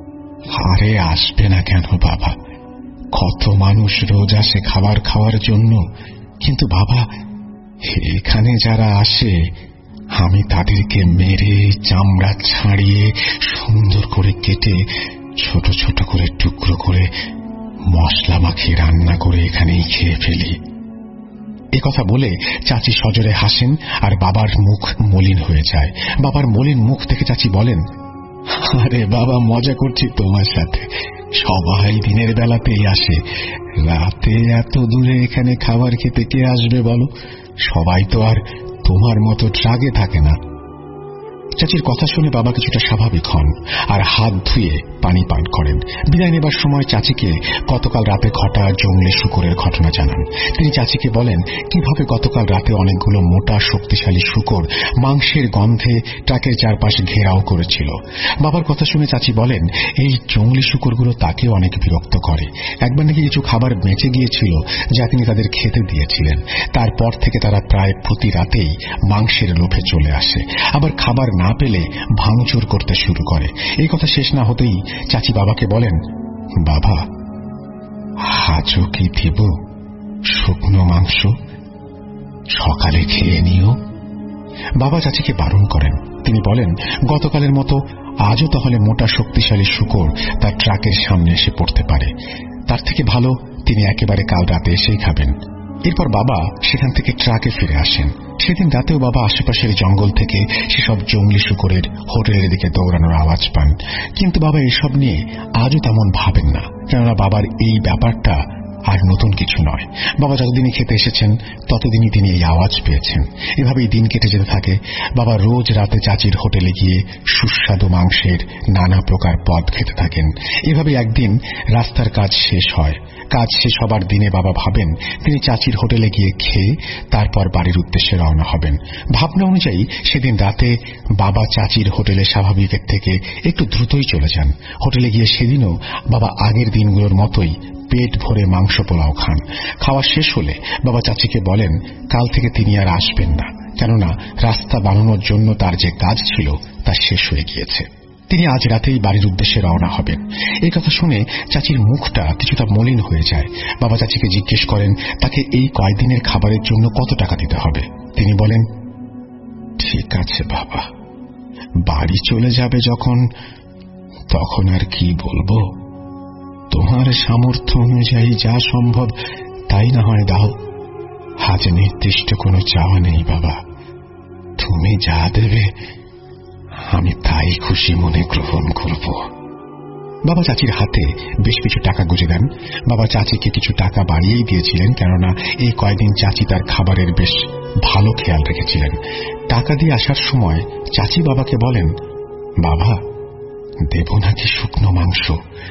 আরে আসবে না কেন বাবা, কত মানুষ রোজ আসে খাবার খাওয়ার জন্য, কিন্তু বাবা এখানে যারা আসে আমি তাদেরকে মেরে চামড়া ছাড়িয়ে সুন্দর করে কেটে ছোট ছোট করে টুকরো করে মশলা মাখিয়ে রান্না করে এখানেই খেয়ে ফেলি। একথা বলে চাচি সজোরে হাসেন আর বাবার মুখ মলিন হয়ে যায়। বাবার মলিন মুখ থেকে চাচি বলেন, আরে বাবা, মজা করছি তোমার সাথে। সবাই দিনের বেলাতেই আসে, রাতে এত দূরে এখানে খাবার খেতে কে আসবে বলো? সবাই তো আর তোমার মতো ট্রাকে থাকে না। চাচির কথা শুনে বাবা কিছুটা স্বাভাবিক হন আর হাত ধুয়ে পানি পান করেন। বিদায় নেবার সময় চাচিকে গতকাল রাতে ঘটা জঙ্গলি শূকরের ঘটনা জানান। তিনি চাচিকে বলেন কিভাবে গতকাল রাতে অনেকগুলো মোটা শক্তিশালী শূকর মাংসের গন্ধে ট্রাকের চারপাশে ঘেরাও করেছিল। বাবার কথা শুনে চাচি বলেন এই জঙ্গলি শূকরগুলো তাকে অনেক বিরক্ত করে। একবার নাকি কিছু খাবার বেঁচে গিয়েছিল যা তিনি তাদের খেতে দিয়েছিলেন। তারপর থেকে তারা প্রায় প্রতি রাতেই মাংসের লোভে চলে আসে, আবার খাবার না পেলে ভাঙচুর করতে শুরু করে। এই কথা শেষ না হতেই চাচি বাবাকে বলেন, বাবা, আজও কি দিব শুকনো মাংস? সকালে খেয়ে নিও। বাবা চাচিকে বারণ করেন। তিনি বলেন গতকালের মতো আজও তাহলে মোটা শক্তিশালী শূকর তার ট্রাকের সামনে এসে পড়তে পারে। তার থেকে ভালো তিনি একেবারে কাল রাতে এসেই খাবেন। এরপর বাবা সেখান থেকে ট্রাকে ফিরে আসেন। সেদিন রাতেও বাবা আশেপাশের জঙ্গল থেকে সেসব জঙ্গলি শূকরের হোটেলের দিকে দৌড়ানোর আওয়াজ পান। কিন্তু বাবা এসব নিয়ে আজও তেমন ভাবেন না, কেননা বাবার এই ব্যাপারটা আর নতুন কিছু নয়। বাবা যতদিনই খেতে এসেছেন ততদিনই তিনি এই আওয়াজ পেয়েছেন। এভাবেই দিন কেটে যেতে থাকে। বাবা রোজ রাতে চাচির হোটেলে গিয়ে সুস্বাদু মাংসের নানা প্রকার পদ খেতে থাকেন। এভাবে একদিন রাস্তার কাজ শেষ হয়। কাজ শেষ হবার দিনে বাবা ভাবেন তিনি চাচির হোটেলে গিয়ে খেয়ে তারপর বাড়ির উদ্দেশ্যে রওনা হবেন। ভাবনা অনুযায়ী সেদিন রাতে বাবা চাচির হোটেলে স্বাভাবিকের থেকে একটু দ্রুতই চলে যান। হোটেলে গিয়ে সেদিনও বাবা আগের দিনগুলোর মতোই পেট ভরে মাংস পোলাও খান। খাওয়া শেষ হলে বাবা চাচিকে বলেন কাল থেকে তিনি আর আসবেন না, কেননা রাস্তা বানানোর জন্য তার যে কাজ ছিল তা শেষ হয়ে গিয়েছে। তিনি আজ রাতেই বাড়ির উদ্দেশ্যে রওনা হবেন। এই কথা শুনে চাচির মুখটা কিছুটা মলিন হয়ে যায়। বাবা চাচিকে জিজ্ঞেস করেন তাকে এই কয়েকদিনের খাবারের জন্য কত টাকা দিতে হবে। তিনি বলেন, ঠিক আছে বাবা, বাড়ি চলে যাবে যখন, তখন আর কি বলবো। তোমার সামর্থ্য অনুযায়ী যা সম্ভব তাই না হয় দাও। আজ নির্দিষ্ট কোনো চাওয়া নেই বাবা, তুমি যা দেবে আমি তাই খুশি মনে গ্রহণ করব। বাবা চাচির হাতে বেশ কিছু টাকা গুঁজে দেন। বাবা চাচিকে কিছু টাকা বাড়িয়েই দিয়েছিলেন, কেননা এই কয়েকদিন চাচি তার খাবারের বেশ ভালো খেয়াল রেখেছিলেন। টাকা দিয়ে আসার সময় চাচি বাবাকে বলেন, বাবা, দেব নাকি শুকনো মাংস?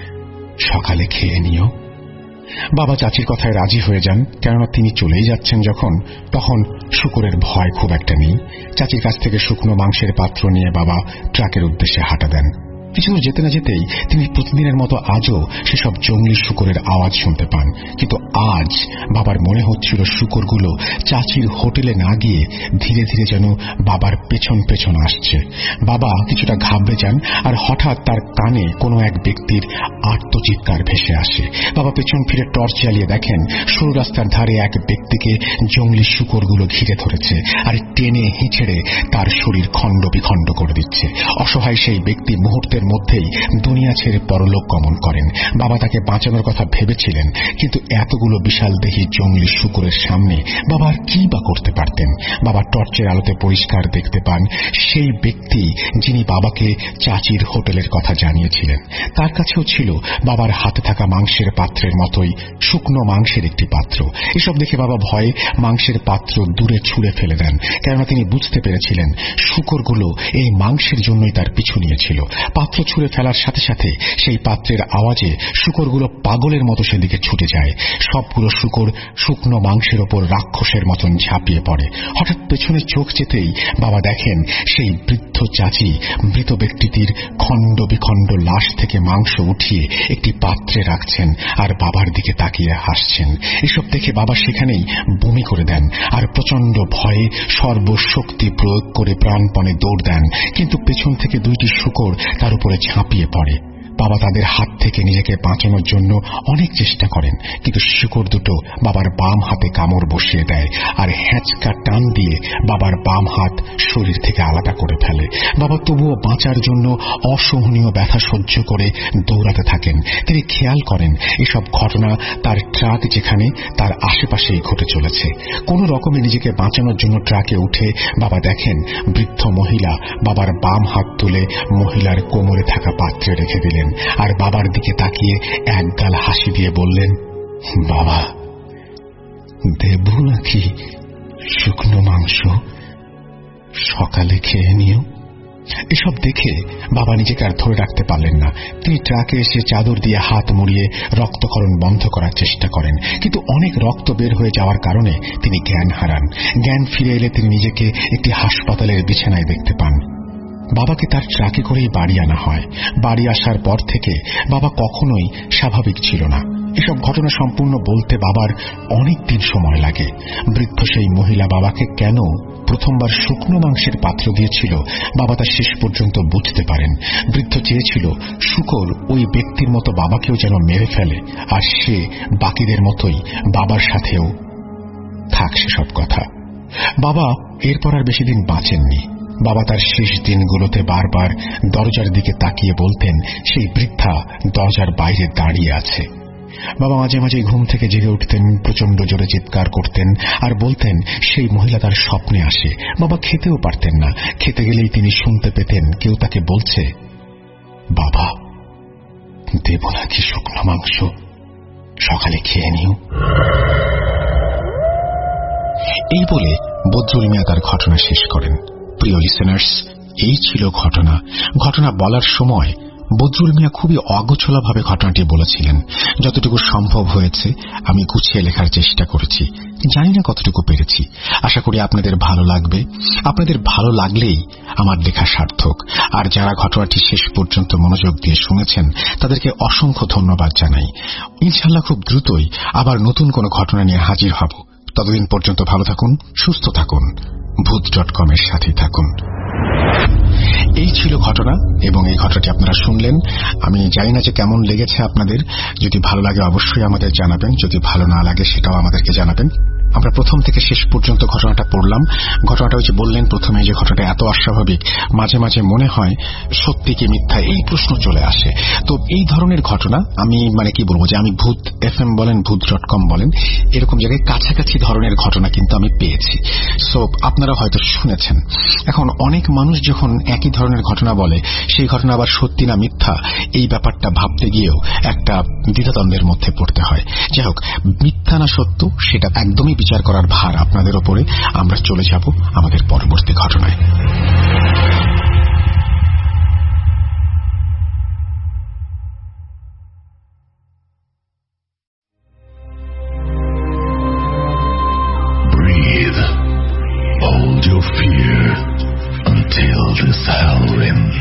সকালে খেয়ে নিও। বাবা চাচির কথায় রাজি হয়ে যান, কেননা তিনি চলেই যাচ্ছেন যখন, তখন শূকরের ভয় খুব একটা নেই। চাচির কাছ থেকে শুকনো মাংসের পাত্র নিয়ে বাবা ট্রাকের উদ্দেশ্যে হাঁটা দেন। কিছু যেতে না যেতেই তিনি প্রতিদিনের মতো আজও সেসব জঙ্গলি শূকরের আওয়াজ শুনতে পান। কিন্তু আজ বাবার মনে হচ্ছিল শূকরগুলো চাচির হোটেলে না গিয়ে ধীরে ধীরে যেন বাবার পেছন পেছন আসছে। বাবা কিছুটা ঘাবড়ে যান আর হঠাৎ তার কানে কোনো এক ব্যক্তির আর্তচিৎকার ভেসে আসে। বাবা পেছন ফিরে টর্চ জ্বালিয়ে দেখেন সরু রাস্তার ধারে এক ব্যক্তিকে জঙ্গলি শূকরগুলো ঘিরে ধরেছে আর টেনে হিঁচড়ে তার শরীর খণ্ড বিখণ্ড করে দিচ্ছে। অসহায় সেই ব্যক্তি মুহূর্তে মধ্যেই দুনিয়া ছেড়ে পরলোক গমন করেন। বাবা তাকে বাঁচানোর কথা ভেবেছিলেন, কিন্তু এতগুলো বিশাল দেহী জঙ্গলি শূকরের সামনে বাবা আর কি বা করতে পারতেন। বাবা টর্চের আলোতে পরিষ্কার দেখতে পান সেই ব্যক্তি যিনি বাবাকে চাচির হোটেলের কথা জানিয়েছিলেন। তার কাছেও ছিল বাবার হাতে থাকা মাংসের পাত্রের মতোই শুকনো মাংসের একটি পাত্র। এসব দেখে বাবা ভয়ে মাংসের পাত্র দূরে ছুঁড়ে ফেলে দেন, কেননা তিনি বুঝতে পেরেছিলেন শূকরগুলো এই মাংসের জন্যই তার পিছু নিয়েছিল। পাত্র ছুঁড়ে ফেলার সাথে সাথে সেই পাত্রের আওয়াজে শূকরগুলো পাগলের মতো সেদিকে ছুটে যায়। সবগুলো শূকর শুকনো মাংসের ওপর রাক্ষসের মতন ঝাঁপিয়ে পড়ে। হঠাৎ পেছনে চোখ যেতেই বাবা দেখেন সেই বৃদ্ধ চাচি মৃত ব্যক্তিটির খণ্ড বিখণ্ড লাশ থেকে মাংস উঠিয়ে একটি পাত্রে রাখছেন আর বাবার দিকে তাকিয়ে হাসছেন। এসব দেখে বাবা সেখানেই বমি করে দেন আর প্রচন্ড ভয়ে সর্বশক্তি প্রয়োগ করে প্রাণপণে দৌড় দেন। কিন্তু পেছন থেকে দুইটি শূকর তার উপরে ঝাঁপিয়ে পড়ে। বাবা তাদের হাত থেকে নিজেকে বাঁচানোর জন্য অনেক চেষ্টা করেন, কিন্তু শিকড় দুটো বাবার বাম হাতে কামড় বসিয়ে দেয় আর হ্যাঁচকা টান দিয়ে বাবার বাম হাত শরীর থেকে আলাদা করে ফেলে। বাবা তবুও বাঁচার জন্য অসহনীয় ব্যথা সহ্য করে দৌড়াতে থাকেন। তিনি খেয়াল করেন এসব ঘটনা তার ট্রাক যেখানে তার আশেপাশেই ঘটে চলেছে। কোন রকমে নিজেকে বাঁচানোর জন্য ট্রাকে উঠে বাবা দেখেন বৃদ্ধ মহিলা বাবার বাম হাত তুলে মহিলার কোমরে থাকা পাত্রে রেখে দিলেন আর বাবার দিকে তাকিয়ে একগাল হাসি দিয়ে বললেন, বাবা, দেব নাকি শুকনো মাংস? সকালে খেয়ে নিও। এসব দেখে বাবা নিজেকে আর ধরে রাখতে পারলেন না। তিনি ট্রাকে এসে চাদর দিয়ে হাত মুড়িয়ে রক্তক্ষরণ বন্ধ করার চেষ্টা করেন, কিন্তু অনেক রক্ত বের হয়ে যাওয়ার কারণে তিনি জ্ঞান হারান। জ্ঞান ফিরে এলে তিনি নিজেকে একটি হাসপাতালের বিছানায় দেখতে পান। বাবাকে তার ট্রাকে করেই বাড়ি আনা হয়। বাড়ি আসার পর থেকে বাবা কখনোই স্বাভাবিক ছিল না। এসব ঘটনা সম্পূর্ণ বলতে বাবার অনেক দিন সময় লাগে। বৃদ্ধ সেই মহিলা বাবাকে কেন প্রথমবার শুকনো মাংসের পাত্র দিয়েছিল বাবা তা শেষ পর্যন্ত বুঝতে পারেন। বৃদ্ধ চেয়েছিল শুকর ওই ব্যক্তির মতো বাবাকেও যেন মেরে ফেলে, আর সে বাকিদের মতোই বাবার সাথেও থাক। সেসব কথা বাবা এরপর আর বেশি দিন বাঁচেননি। বাবা তার শেষ দিনগুলোতে বারবার দরজার দিকে তাকিয়ে বলতেন সেই বৃদ্ধা দরজার বাইরে দাঁড়িয়ে আছে। বাবা মাঝে মাঝে ঘুম থেকে জেগে উঠতেন, প্রচন্ড জোরে চিৎকার করতেন আর বলতেন সেই মহিলা তার স্বপ্নে আসে। বাবা খেতেও পারতেন না। খেতে গেলেই তিনি শুনতে পেতেন কেউ তাকে বলছে, বাবা, দেব নাকি শুকনো মাংস? সকালে খেয়ে নিও। এই বলে বদরুল মিয়া তার ঘটনা শেষ করেন। প্রিয় লিসেনার্স, এই ছিল ঘটনা। ঘটনা বলার সময় বদরুল মিয়া খুবই অগোছালোভাবে ঘটনাটি বলেছিলেন। যতটুকু সম্ভব হয়েছে আমি গুছিয়ে লেখার চেষ্টা করেছি। জানি না কতটুকু পেরেছি। আশা করি আপনাদের ভালো লাগবে। আপনাদের ভালো লাগলেই আমার লেখা সার্থক। আর যারা ঘটনাটি শেষ পর্যন্ত মনোযোগ দিয়ে শুনেছেন তাদেরকে অসংখ্য ধন্যবাদ জানাই। ইনশাআল্লাহ খুব দ্রুতই আবার নতুন কোনো ঘটনা নিয়ে হাজির হব। ততদিন পর্যন্ত ভালো থাকুন, সুস্থ থাকুন, ভূত ডট কম এর সাথে থাকুন। এই ছিল ঘটনা এবং এই ঘটনাটি আপনারা শুনলেন। আমি জানি না যে কেমন লেগেছে আপনাদের। যদি ভালো লাগে অবশ্যই আমাদের জানাবেন, যদি ভালো না লাগে সেটাও আমাদেরকে জানাবেন। আমরা প্রথম থেকে শেষ পর্যন্ত ঘটনাটা পড়লাম। ঘটনাটা হচ্ছে বললেন প্রথমে যে ঘটনাটা এত অস্বাভাবিক, মাঝে মাঝে মনে হয় সত্যি কি মিথ্যা এই প্রশ্ন চলে আসে। তো এই ধরনের ঘটনা আমি মানে কি বলবো যে আমি ভূত এফ এম বলেন, ভূত ডট কম বলেন, এরকম জায়গায় কাছাকাছি ধরনের ঘটনা কিন্তু আমি পেয়েছি। সো আপনারা হয়তো শুনেছেন। এখন অনেক মানুষ যখন একই ধরনের ঘটনা বলে, সেই ঘটনা আবার সত্যি না মিথ্যা এই ব্যাপারটা ভাবতে গিয়েও একটা দ্বিধাদ্বন্দ্বের মধ্যে পড়তে হয়। যাই হোক, মিথ্যা না সত্য সেটা একদমই বিচার করার ভার আপনাদের ওপরে। আমরা চলে যাব আমাদের পরবর্তী ঘটনায়। Breathe. Hold your fear until this hell ends.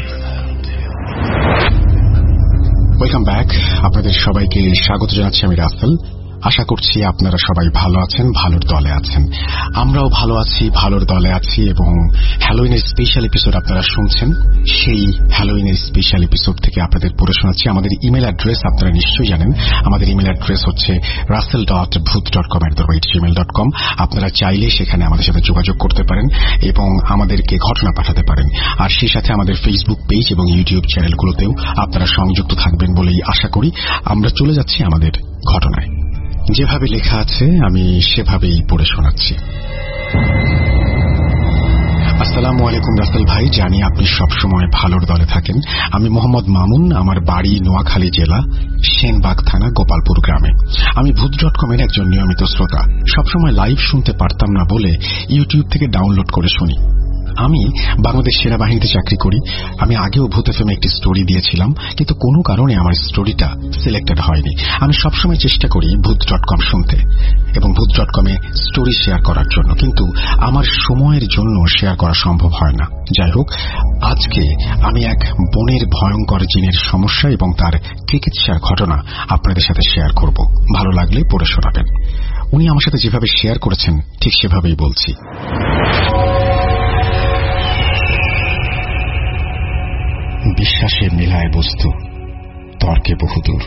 Welcome back. আপনাদের সবাইকে স্বাগত জানাচ্ছি আমি রাফেল। আশা করছি আপনারা সবাই ভালো আছেন, ভালোর দলে আছেন। আমরাও ভালো আছি, ভালোর দলে আছি। এবং হ্যালোইনের স্পেশাল এপিসোড আপনারা শুনছেন। সেই হ্যালোইনের স্পেশাল এপিসোড থেকে আপনাদের পড়ে শোনাচ্ছি। আমাদের ইমেল অ্যাড্রেস আপনারা নিশ্চয়ই জানেন। আমাদের ইমেল অ্যাড্রেস হচ্ছে Rasel dot Bhoot dot com at the rate Gmail dot com. আপনারা চাইলে সেখানে আমাদের সাথে যোগাযোগ করতে পারেন এবং আমাদেরকে ঘটনা পাঠাতে পারেন। আর সেই সাথে আমাদের ফেসবুক পেজ এবং ইউটিউব চ্যানেলগুলোতেও আপনারা সংযুক্ত থাকবেন বলেই আশা করি। আমরা চলে যাচ্ছি আমাদের ঘটনায়। যেভাবে লেখা আছে আমি সেভাবেই পড়ে শোনাচ্ছি। আসসালামু আলাইকুম রাসেল ভাই, জানি আপনি সবসময় ভালোর দলে থাকেন। আমি মোহাম্মদ মামুন, আমার বাড়ি নোয়াখালী জেলা সেনবাগ থানা গোপালপুর গ্রামে। আমি ভূত ডট কম এর একজন নিয়মিত শ্রোতা। সবসময় লাইভ শুনতে পারতাম না বলে ইউটিউব থেকে ডাউনলোড করে শুনি। আমি বাংলাদেশ সেনাবাহিনীতে চাকরি করি। আমি আগেও ভূত এফএম একটি স্টোরি দিয়েছিলাম, কিন্তু কোনো কারণে আমার স্টোরিটা সিলেক্টেড হয়নি। আমি সবসময় চেষ্টা করি ভূত ডট কম শুনতে এবং ভূত ডট কমে স্টোরি শেয়ার করার জন্য, কিন্তু আমার সময়ের জন্য শেয়ার করা সম্ভব হয় না। যাই হোক, আজকে আমি এক বনের ভয়ঙ্কর জিনের সমস্যা এবং তার চিকিৎসার ঘটনা আপনাদের সাথে শেয়ার করব। ভালো লাগলে পড়ে শোনাবেন। উনি আমার সাথে যেভাবে শেয়ার করেছেন ঠিক সেভাবেই বলছি। বিশ্বাসে মেলায় বস্তু, তর্কে বহুদূর।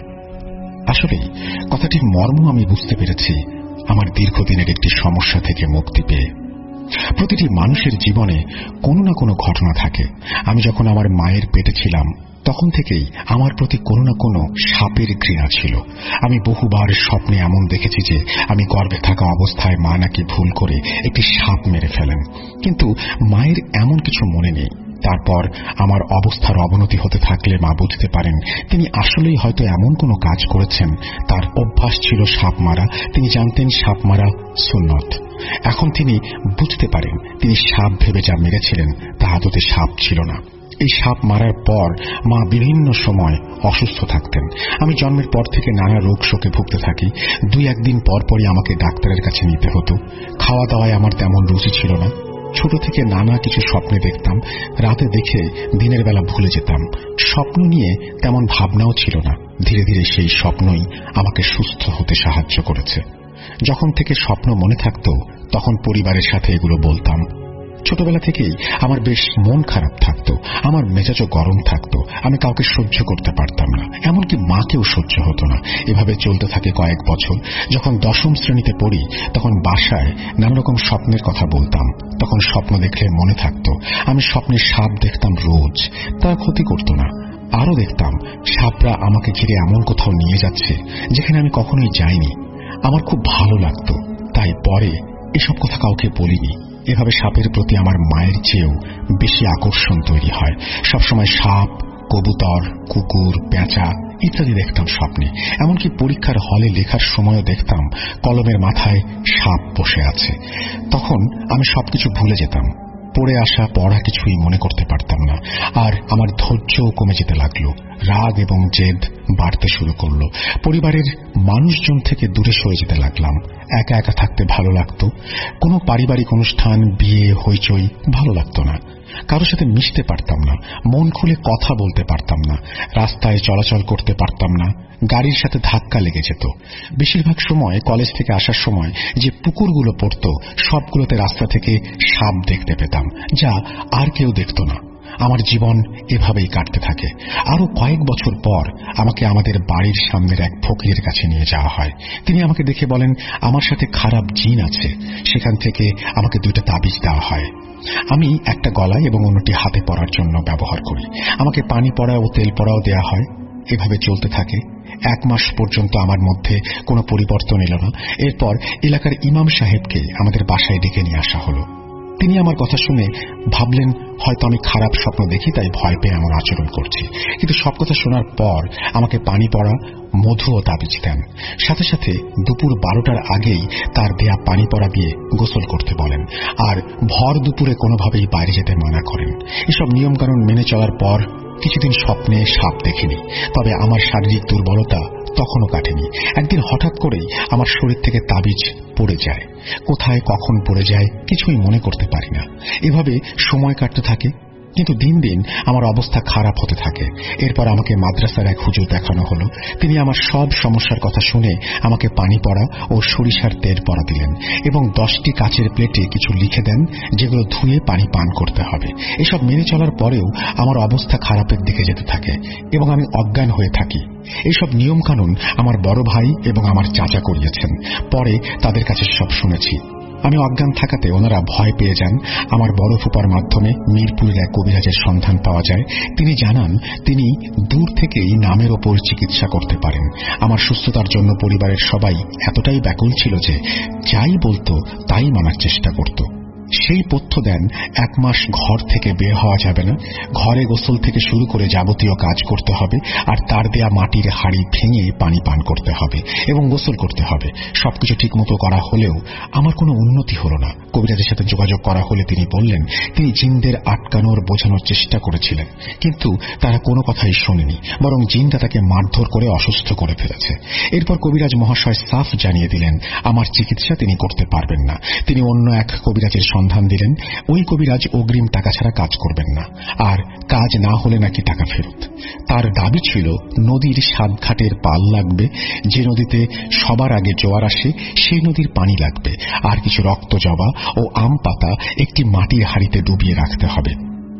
আসলে কথাটির মর্ম আমি বুঝতে পেরেছি আমার দীর্ঘদিনের একটি সমস্যা থেকে মুক্তি পেয়ে। প্রতিটি মানুষের জীবনে কোনো না কোনো ঘটনা থাকে। আমি যখন আমার মায়ের পেটে ছিলাম তখন থেকেই আমার প্রতি কোনো না কোনো সাপের ঘৃণা ছিল। আমি বহুবার স্বপ্নে এমন দেখেছি যে আমি গর্ভে থাকা অবস্থায় মা নাকি ভুল করে একটি সাপ মেরে ফেলেন, কিন্তু মায়ের এমন কিছু মনে নেই। তারপর আমার অবস্থার অবনতি হতে থাকলে মা বুঝতে পারেন তিনি আসলেই হয়তো এমন কোনো কাজ করেছেন। তার অভ্যাস ছিল সাপ মারা, তিনি জানতেন সাপ মারা সুন্নত। এখন তিনি বুঝতে পারেন তিনি সাপ ভেবে যা মেরেছিলেন তা আদতে সাপ ছিল না। এই সাপ মারার পর মা বিভিন্ন সময় অসুস্থ থাকতেন। আমি জন্মের পর থেকে নানা রোগ শোকে ভুগতে থাকি। দুই একদিন পর পরই আমাকে ডাক্তারের কাছে নিতে হতো। খাওয়া দাওয়ায় আমার তেমন রুচি ছিল না। ছোট থেকে নানা কিছু স্বপ্নে দেখতাম, রাতে দেখে দিনের বেলা ভুলে যেতাম। স্বপ্ন নিয়ে তেমন ভাবনাও ছিল না। ধীরে ধীরে সেই স্বপ্নই আমাকে সুস্থ হতে সাহায্য করেছে। যখন থেকে স্বপ্ন মনে থাকত তখন পরিবারের সাথে এগুলো বলতাম। ছোটবেলা থেকেই আমার বেশ মন খারাপ থাকতো, আমার মেজাজও গরম থাকতো। আমি কাউকে সহ্য করতে পারতাম না, এমনকি মাকেও সহ্য হতো না। এভাবে চলতে থাকে কয়েক বছর। যখন দশম শ্রেণীতে পড়ি তখন বাসায় নানা রকম স্বপ্নের কথা বলতাম। তখন স্বপ্ন দেখলে মনে থাকতো। আমি স্বপ্নে সাপ দেখতাম রোজ, তা ক্ষতি করত না। আরো দেখতাম সাপরা আমাকে ঘিরে এমন কোথাও নিয়ে যাচ্ছে যেখানে আমি কখনোই যাইনি। আমার খুব ভালো লাগতো, তাই পরে এসব কথা কাউকে বলিনি। এভাবে সাপের প্রতি আমার মায়ের চেয়েও বেশি আকর্ষণ তৈরি হয়। সবসময় সাপ, কবুতর, কুকুর, পেঁচা ইত্যাদি দেখতাম স্বপ্নে। এমনকি পরীক্ষার হলে লেখার সময়ও দেখতাম কলমের মাথায় সাপ বসে আছে। তখন আমি সবকিছু ভুলে যেতাম। পড়ে আসা পড়া কিছুই মনে করতে পারতাম না। আর আমার ধৈর্যও কমে যেতে লাগলো। রাগ এবং জেদ বাড়তে শুরু করলো। পরিবারের মানুষজন থেকে দূরে সরে যেতে লাগলাম। একা একা থাকতে ভালো লাগতো। কোনো পারিবারিক অনুষ্ঠান, বিয়ে, হইচই ভালো লাগতো না। কারোর সাথে মিশতে পারতাম না, মন খুলে কথা বলতে পারতাম না, রাস্তায় চলাচল করতে পারতাম না। গাড়ির সাথে ধাক্কা লেগে যেত। বেশিরভাগ সময় কলেজ থেকে আসার সময় যে পুকুরগুলো পড়তো সবগুলোতে রাস্তা থেকে সাপ দেখতে পেতাম, যা আর কেউ দেখত না। আমার জীবন এভাবেই কাটতে থাকে। আরো কয়েক বছর পর আমাকে আমাদের বাড়ির সামনের এক ফকিরের কাছে নিয়ে যাওয়া হয়। তিনি আমাকে দেখে বলেন আমার সাথে খারাপ জিন আছে। সেখান থেকে আমাকে দুইটা তাবিজ দেওয়া হয়। আমি একটা গলায় এবং অন্যটি হাতে পরার জন্য ব্যবহার করি। আমাকে পানি পড়া ও তেল পড়াও দেওয়া হয়। এভাবে চলতে থাকে। এক মাস পর্যন্ত আমার মধ্যে কোনো পরিবর্তন এলো না। এরপর এলাকার ইমাম সাহেবকে আমাদের বাসায় ডেকে নিয়ে আসা হলো। তিনি আমার কথা শুনে ভাবলেন হয়তো আমি খারাপ স্বপ্ন দেখি, তাই ভয় পেয়ে এমন আচরণ করছি। কিন্তু সব কথা শোনার পর আমাকে পানি পড়া, মধু ও তাবিজ দেন। সাথে সাথে দুপুর বারোটার আগেই তার দেয়া পানি পড়া দিয়ে গোসল করতে বলেন। আর ভর দুপুরে কোনোভাবেই বাইরে যেতে মানা করেন। এসব নিয়মকানুন মেনে চলার পর কিছুদিন স্বপ্নে সাপ দেখিনি। তবে আমার শারীরিক দুর্বলতা তখনও কাটেনি। একদিন হঠাৎ করেই আমার শরীর থেকে তাবিজ পড়ে যায়। কোথায় কখন পড়ে যায় কিছুই মনে করতে পারি না। এভাবে সময় কাটতে থাকে। কিন্তু দিন দিন আমার অবস্থা খারাপ হতে থাকে। এরপর আমাকে মাদ্রাসার এক হুজুর দেখানো হলো। তিনি আমার সব সমস্যার কথা শুনে আমাকে পানি পড়া ও সরিষার তেল পড়া দিলেন এবং দশটি কাচের প্লেটে কিছু লিখে দেন যেগুলো ধুয়ে পানি পান করতে হবে। এসব মেনে চলার পরেও আমার অবস্থা খারাপের দিকে যেতে থাকে এবং আমি অজ্ঞান হয়ে থাকি। এইসব নিয়মকানুন আমার বড় ভাই এবং আমার চাচা করিয়েছেন। পরে তাদের কাছে সব শুনেছি। আমি অজ্ঞান থাকাতে ওনারা ভয় পেয়ে যান। আমার বড় ফুপার মাধ্যমে মিরপুরের এক কবিরাজের সন্ধান পাওয়া যায়। তিনি জানান তিনি দূর থেকেই নামের ওপর চিকিৎসা করতে পারেন। আমার সুস্থতার জন্য পরিবারের সবাই এতটাই ব্যাকুল ছিল যে যাই বলতো তাই মানার চেষ্টা করত। সেই পথ্য দেন এক মাস ঘর থেকে বের হওয়া যাবে না। ঘরে গোসল থেকে শুরু করে যাবতীয় কাজ করতে হবে। আর তার দেয়া মাটির হাড়ি ভেঙে পানি পান করতে হবে এবং গোসল করতে হবে। সবকিছু ঠিক মতো করা হলেও আমার কোনো উন্নতি হল না। কবিরাজের সাথে যোগাযোগ করা হলে তিনি বললেন তিনি জিনদের আটকানোর বোঝানোর চেষ্টা করেছিলেন, কিন্তু তারা কোনো কথাই শোনেনি, বরং জিনটা তাকে মারধর করে অসুস্থ করে ফেলেছে। এরপর কবিরাজ মহাশয় সাফ জানিয়ে দিলেন আমার চিকিৎসা তিনি করতে পারবেন না। তিনি অন্য এক কবিরাজের সন্ধান দিলেন। ওই কবিরাজ অগ্রিম টাকা ছাড়া কাজ করবেন না, আর কাজ না হলে নাকি টাকা ফেরত। তার দাবি ছিল নদীর সাত ঘাটের পাল লাগবে, যে নদীতে সবার আগে জোয়ার আসে সেই নদীর পানি লাগবে, আর কিছু রক্ত জবা ও আম পাতা একটি মাটির হাঁড়িতে ডুবিয়ে রাখতে হবে।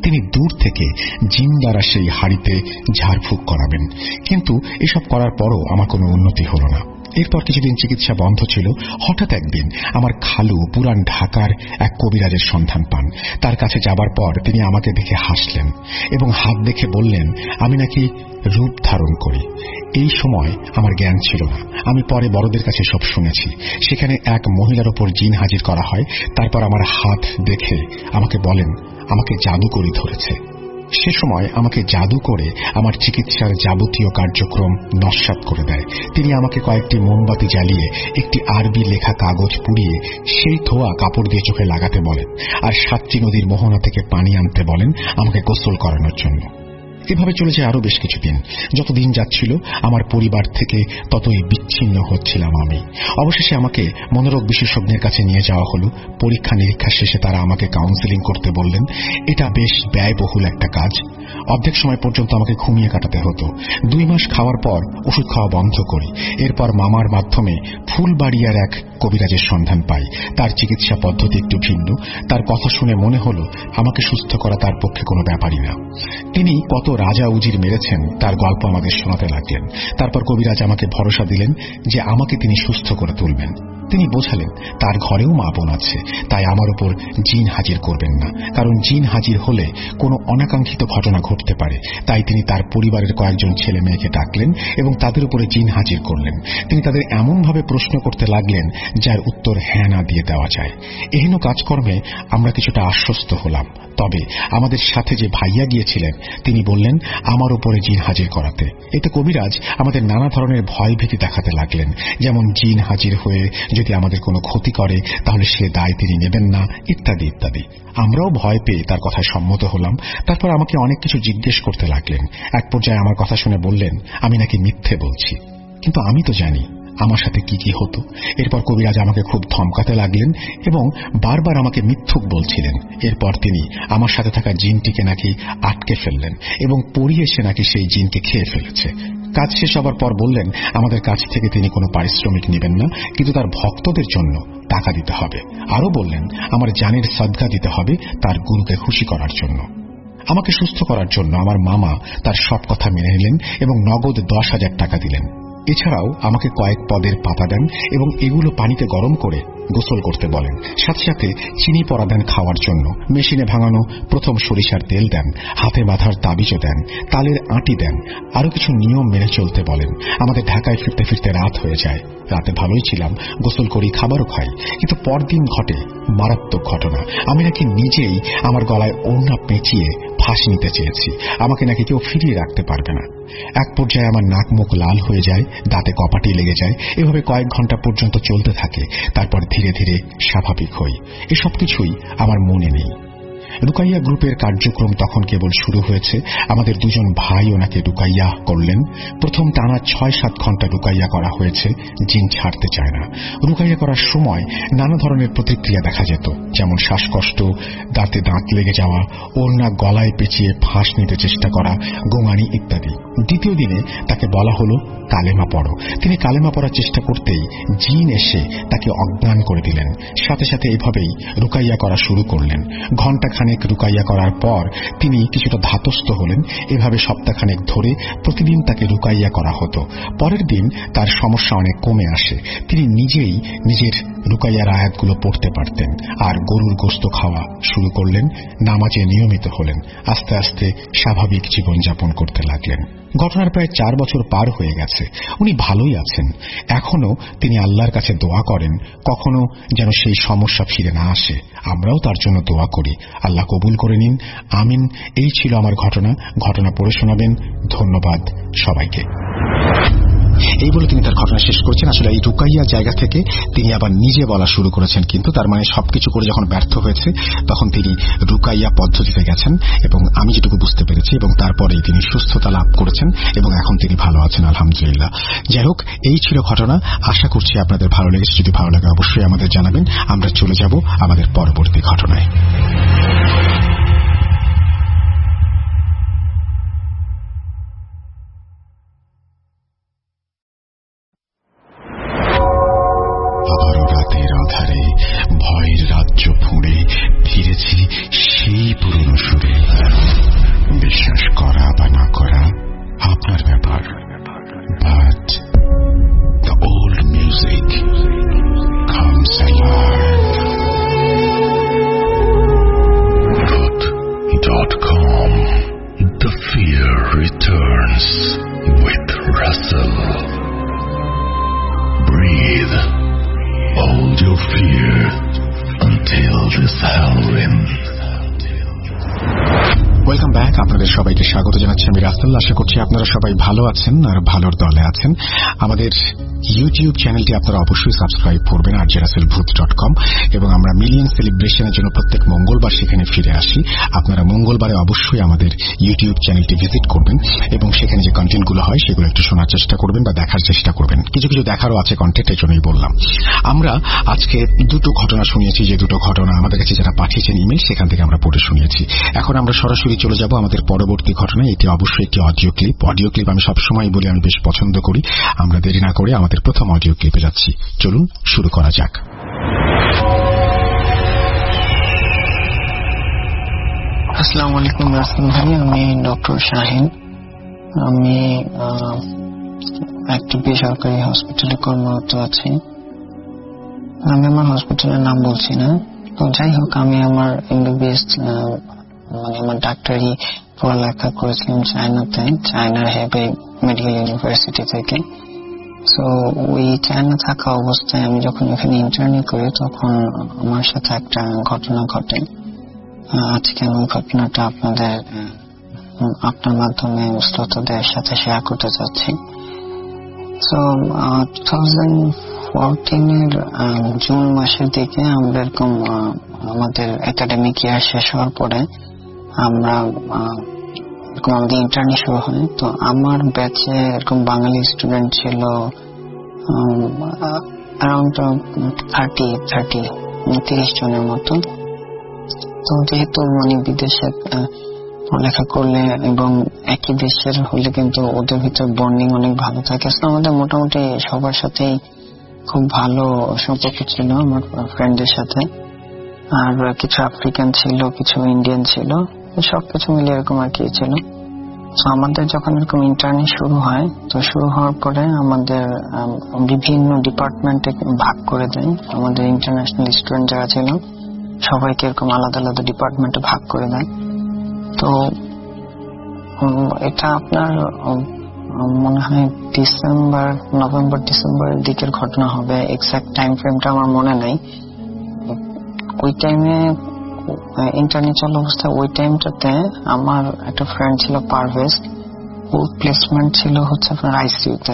তিনি দূর থেকে জিন দ্বারা সেই হাড়িতে ঝাড়ফুঁক করাবেন, কিন্তু এসব করার পরও আমার কোনো উন্নতি হল না। এরপর কিছুদিন চিকিৎসা বন্ধ ছিল। হঠাৎ একদিন আমার খালু পুরান ঢাকার এক কবিরাজের সন্ধান পান। তার কাছে যাবার পর তিনি আমাকে দেখে হাসলেন এবং হাত দেখে বললেন আমি নাকি রূপ ধারণ করি। এই সময় আমার জ্ঞান ছিল না। আমি পরে বড়দের কাছে সব শুনেছি। সেখানে এক মহিলার ওপর জিন হাজির করা হয়। তারপর আমার হাত দেখে আমাকে বলেন আমাকে জাদুকরি ধরেছে। সে সময় আমাকে জাদু করে আমার চিকিৎসার যাবতীয় কার্যক্রম নস্যাৎ করে দেয়। তিনি আমাকে কয়েকটি মোমবাতি জ্বালিয়ে একটি আরবি লেখা কাগজ পুড়িয়ে সেই ধোয়া কাপড় দিয়ে চোখে লাগাতে বলেন, আর সাতটি নদীর মোহনা থেকে পানি আনতে বলেন আমাকে গোসল করানোর জন্য। এভাবে চলে যায় আরো বেশ কিছুদিন। যত দিন যাচ্ছিল আমার পরিবার থেকে ততই বিচ্ছিন্ন হচ্ছিলাম আমি। অবশেষে আমাকে মনোরোগ বিশেষজ্ঞের কাছে নিয়ে যাওয়া হলো। পরীক্ষা নিরীক্ষা শেষে তারা আমাকে কাউন্সেলিং করতে বললেন। এটা বেশ ব্যয়বহুল একটা কাজ। অর্ধেক সময় পর্যন্ত আমাকে ঘুমিয়ে কাটাতে হতো। দুই মাস খাওয়ার পর ওষুধ খাওয়া বন্ধ করি। এরপর মামার মাধ্যমে ফুলবাড়িয়ার এক কবিরাজের সন্ধান পাই। তার চিকিৎসা পদ্ধতি একটু ভিন্ন। তার কথা শুনে মনে হলো আমাকে সুস্থ করা তার পক্ষে কোনো ব্যাপারই না। তিনি কত রাজা উজির মেরেছেন তার গল্প আমাদের শোনাতে লাগলেন। তারপর কবিরাজ আমাকে ভরসা দিলেন যে আমাকে তিনি সুস্থ করে তুলবেন। তিনি বোঝালেন তার ঘরেও মা বোন আছে, তাই আমার উপর জিন হাজির করবেন না, কারণ জিন হাজির হলে কোনো অনাকাঙ্ক্ষিত ঘটনা ঘটতে পারে। তাই তিনি তার পরিবারের কয়েকজন ছেলে মেয়েকে ডাকলেন এবং তাদের উপরে জিন হাজির করলেন। তিনি তাদের এমনভাবে প্রশ্ন করতে লাগলেন যার উত্তর হ্যাঁ না দিয়ে দেওয়া যায়। এহেন কাজকর্মে আমরা কিছুটা আশ্বস্ত হলাম। তবে আমাদের সাথে যে ভাইয়া গিয়েছিলেন তিনি বললেন আমার উপরে জিন হাজির করাতে। এতে কবিরাজ আমাদের নানা ধরনের ভয় ভীতি দেখাতে লাগলেন, যেমন জিন হাজির হয়ে যদি আমাদের কোনো ক্ষতি করে তাহলে সে দায় তিনি নেবেন না, ইত্যাদি ইত্যাদি। আমরাও ভয় পেয়ে তার কথায় সম্মত হলাম। তারপর আমাকে অনেক কিছু জিজ্ঞেস করতে লাগলেন। এক পর্যায়ে আমার কথা শুনে বললেন আমি নাকি মিথ্যে বলছি, কিন্তু আমি তো জানি আমার সাথে কি কি হতো। এরপর কবিরাজ আমাকে খুব ধমকাতে লাগলেন এবং বারবার আমাকে মিথ্যুক বলছিলেন। এরপর তিনি আমার সাথে থাকা জিনটিকে নাকি আটকে ফেললেন এবং পড়িয়ে সে নাকি সেই জিনকে খেয়ে ফেলেছে। কাজ শেষ হবার পর বললেন আমাদের কাছ থেকে তিনি কোনো পারিশ্রমিক নেবেন না, কিন্তু তার ভক্তদের জন্য টাকা দিতে হবে। আরো বললেন আমার জানের সদকা দিতে হবে তার গুরুকে খুশি করার জন্য। আমাকে সুস্থ করার জন্য আমার মামা তার সব কথা মেনে নিলেন এবং নগদ দশ হাজার টাকা দিলেন। এছাড়াও আমাকে কয়েক পদের পাতা দেন এবং এগুলো পানিতে গরম করে গোসল করতে বলেন। সাথে সাথে চিনি পড়া দেন খাওয়ার জন্য। মেশিনে ভাঙানো প্রথম সরিষার তেল দেন, হাতে বাঁধার তাবিজও দেন, তালের আঁটি দেন। আরো কিছু নিয়ম মেনে চলতে বলেন। আমাদের ঢাকায় ফিরতে ফিরতে রাত হয়ে যায়। রাতে ভালোই ছিলাম, গোসল করি, খাবারও খাই, কিন্তু পরদিন ঘটে মারাত্মক ঘটনা। আমি নাকি নিজেই আমার গলায় ওড়না পেঁচিয়ে ফাঁস নিতে চেয়েছি। আমাকে নাকি কেউ ফিরিয়ে রাখতে পারবে না। এক পর্যায়ে আমার নাক মুখ লাল হয়ে যায়, দাঁতে কপাটি লেগে যায়। এভাবে কয়েক ঘন্টা পর্যন্ত চলতে থাকে। তারপর ধীরে ধীরে স্বাভাবিক হই। এসব কিছুই আমার মনে নেই। রুকাইয়া গ্রুপের কার্যক্রম তখন কেবল শুরু হয়েছে। আমাদের দুজন ভাই ওনাকে রুকাইয়া করলেন। প্রথম টানা ছয় সাত ঘন্টা রুকাইয়া করা হয়েছে। জিন ছাড়তে চায় না। রুকাইয়া করার সময় নানা ধরনের প্রতিক্রিয়া দেখা যেত, যেমন শ্বাসকষ্ট, দাঁতে দাঁত লেগে যাওয়া, ওড়না গলায় পেঁচিয়ে ফাঁস নিতে চেষ্টা করা, গোঙানি ইত্যাদি। দ্বিতীয় দিনে তাকে বলা হলো কালেমা পড়ো। তিনি কালেমা পড়ার চেষ্টা করতেই জিন এসে তাকে অজ্ঞান করে দিলেন। সাথে সাথে এভাবেই রুকাইয়া করা শুরু করলেন। ঘণ্টা খানেক রুকাইয়া করার পর তিনি কিছুটা ধাতস্থ হলেন। এভাবে সপ্তাহখানেক ধরে প্রতিদিন তাকে রুকাইয়া করা হতো। পরের দিন তার সমস্যা অনেক কমে আসে। তিনি নিজেই নিজের রুকাইয়ার আয়াতগুলো পড়তে পারতেন আর গরুর গোশত খাওয়া শুরু করলেন। নামাজে নিয়মিত হলেন। আস্তে আস্তে স্বাভাবিক জীবনযাপন করতে লাগলেন। ঘটনার প্রায় চার বছর পার হয়ে গেছে। উনি ভালোই আছেন। এখনো তিনি আল্লাহর কাছে দোয়া করেন কখনো যেন সেই সমস্যা ফিরে না আসে। আমরাও তার জন্য দোয়া করি। আল্লাহ কবুল করে নিন, আমিন। এই ছিল আমার ঘটনা। ঘটনা পড়ে শোনাবেন। ধন্যবাদ সবাইকে। এই বলে তিনি তার ঘটনা শেষ করেছেন। আসলে এই রুকাইয়া জায়গা থেকে তিনি আবার নিজে বলা শুরু করেছেন, কিন্তু তার মানে সবকিছু করে যখন ব্যর্থ হয়েছে তখন তিনি রুকাইয়া পদ্ধতিতে গেছেন এবং আমি যেটুকু বুঝতে পেরেছি, এবং তারপরেই তিনি সুস্থতা লাভ করেছেন এবং এখন তিনি ভালো আছেন আলহামদুলিল্লাহ। যাই হোক, এই ছিল ঘটনা। আশা করছি আপনাদের ভালো লেগেছে। যদি ভালো লাগে অবশ্যই আমাদের জানাবেন। আমরা চলে যাব আমাদের পরবর্তী ঘটনায়। আবারও রাতের আঁধারে ভয়ের রাজ্য ফুঁড়ে ফিরেছি সেই পুরনো সুরে। fear until this hell ends. Welcome back. আপনাদের সবাইকে স্বাগত জানাচ্ছি আমি রাসেল। আশা করছি আপনারা সবাই ভালো আছেন আর ভালোর দলে আছেন। আমাদের ইউটিউব চ্যানেলটি আপনারা অবশ্যই সাবস্ক্রাইব করবেন আর জে রাসেল ভূত ডট কম, এবং আমরা মিলিয়ন সেলিব্রেশনের জন্য প্রত্যেক মঙ্গলবার সেখানে ফিরে আসি। আপনারা মঙ্গলবারে অবশ্যই আমাদের ইউটিউব চ্যানেলটি ভিজিট করবেন এবং সেখানে যে কন্টেন্টগুলো হয় সেগুলো একটু শোনার চেষ্টা করবেন বা দেখার চেষ্টা করবেন। কিছু কিছু দেখারও আছে কন্টেন্ট, এর জন্যই বললাম। আমরা আজকে দুটো ঘটনা শুনিয়েছি, যে দুটো ঘটনা আমাদের কাছে যারা পাঠিয়েছেন ইমেল, সেখান থেকে আমরা পড়ে শুনিয়েছি। এখন আমরা সরাসরি চলে যাব আমাদের পরবর্তী ঘটনায়। এটি অবশ্যই একটি অডিও ক্লিপ। অডিও ক্লিপ আমি সবসময় বলি আমি বেশ পছন্দ করি। আমরা দেরি না করে আমাদের প্রথম অডিও ক্লিপে যাচ্ছি। চলুন শুরু করা যাক। আসসালামু আলাইকুম রাসেল ভাই, আমি ডক্টর শাহিন। আমি একটি বেসরকারি হসপিটালে কর্মরত আছি। আমি আমার হসপিটালের নাম বলছি না। তো যাই হোক, আমি আমার এমবিবিএস মানে আমার ডাক্তারি পড়ালেখা করেছিলাম চায়নাতে, চায়নার হেবে মেডিকেল ইউনিভার্সিটি থেকে। তো ওই চায়না থাকা অবস্থায় আমি যখন এখানে ইন্টার্নি করি তখন আমার সাথে একটা ঘটনা ঘটে। আজকে আমি ওই ঘটনাটা আপনাদের আপনার মাধ্যমে শ্রোতাদের সাথে শেয়ার করতে চাচ্ছি। তো টু থাউজেন্ড ফোরটিন এর জুন মাসের দিকে আমরা এরকম আমাদের একাডেমিক ইয়ার শেষ হওয়ার পরে আমরা এরকম আমাদের ইন্টার্নি শুরু হয়। তো আমার ব্যাচে এরকম বাঙালি স্টুডেন্ট ছিল অ্যারাউন্ড থার্টি থার্টি তিরিশ জনের মতো। তো যেহেতু মানে বিদেশে পড়ালেখা করলে এবং একই দেশের হলে কিন্তু ওদের ভিতর বন্ডিং অনেক ভালো থাকে। আমাদের মোটামুটি সবার সাথেই খুব ভালো সম্পর্ক ছিল আমার ফ্রেন্ডদের সাথে। আর কিছু আফ্রিকান ছিল, কিছু ইন্ডিয়ান ছিল, সবকিছু মিলে এরকম আর কি ছিল। তো আমাদের যখন এরকম ইন্টার্নি শুরু হয়, তো শুরু হওয়ার পরে আমাদের বিভিন্ন ডিপার্টমেন্টে ভাগ করে দেয়। আমাদের ইন্টারন্যাশনাল স্টুডেন্ট যারা ছিল সবাইকে এরকম আলাদা আলাদা ডিপার্টমেন্টে ভাগ করে দেয়। তো এটা আপনার মনে হয় ডিসেম্বর নভেম্বর ডিসেম্বরের দিকের ঘটনা হবে। এক্সাক্ট টাইম ফ্রেমটা আমার মনে নাই। ওই টাইমে ইন্টার্নি চলা অবস্থায় ওই টাইমটাতে আমার একটা ফ্রেন্ড ছিল পারভেজ, ওর প্লেসমেন্ট ছিল হচ্ছে আপনার আইসিইউতে,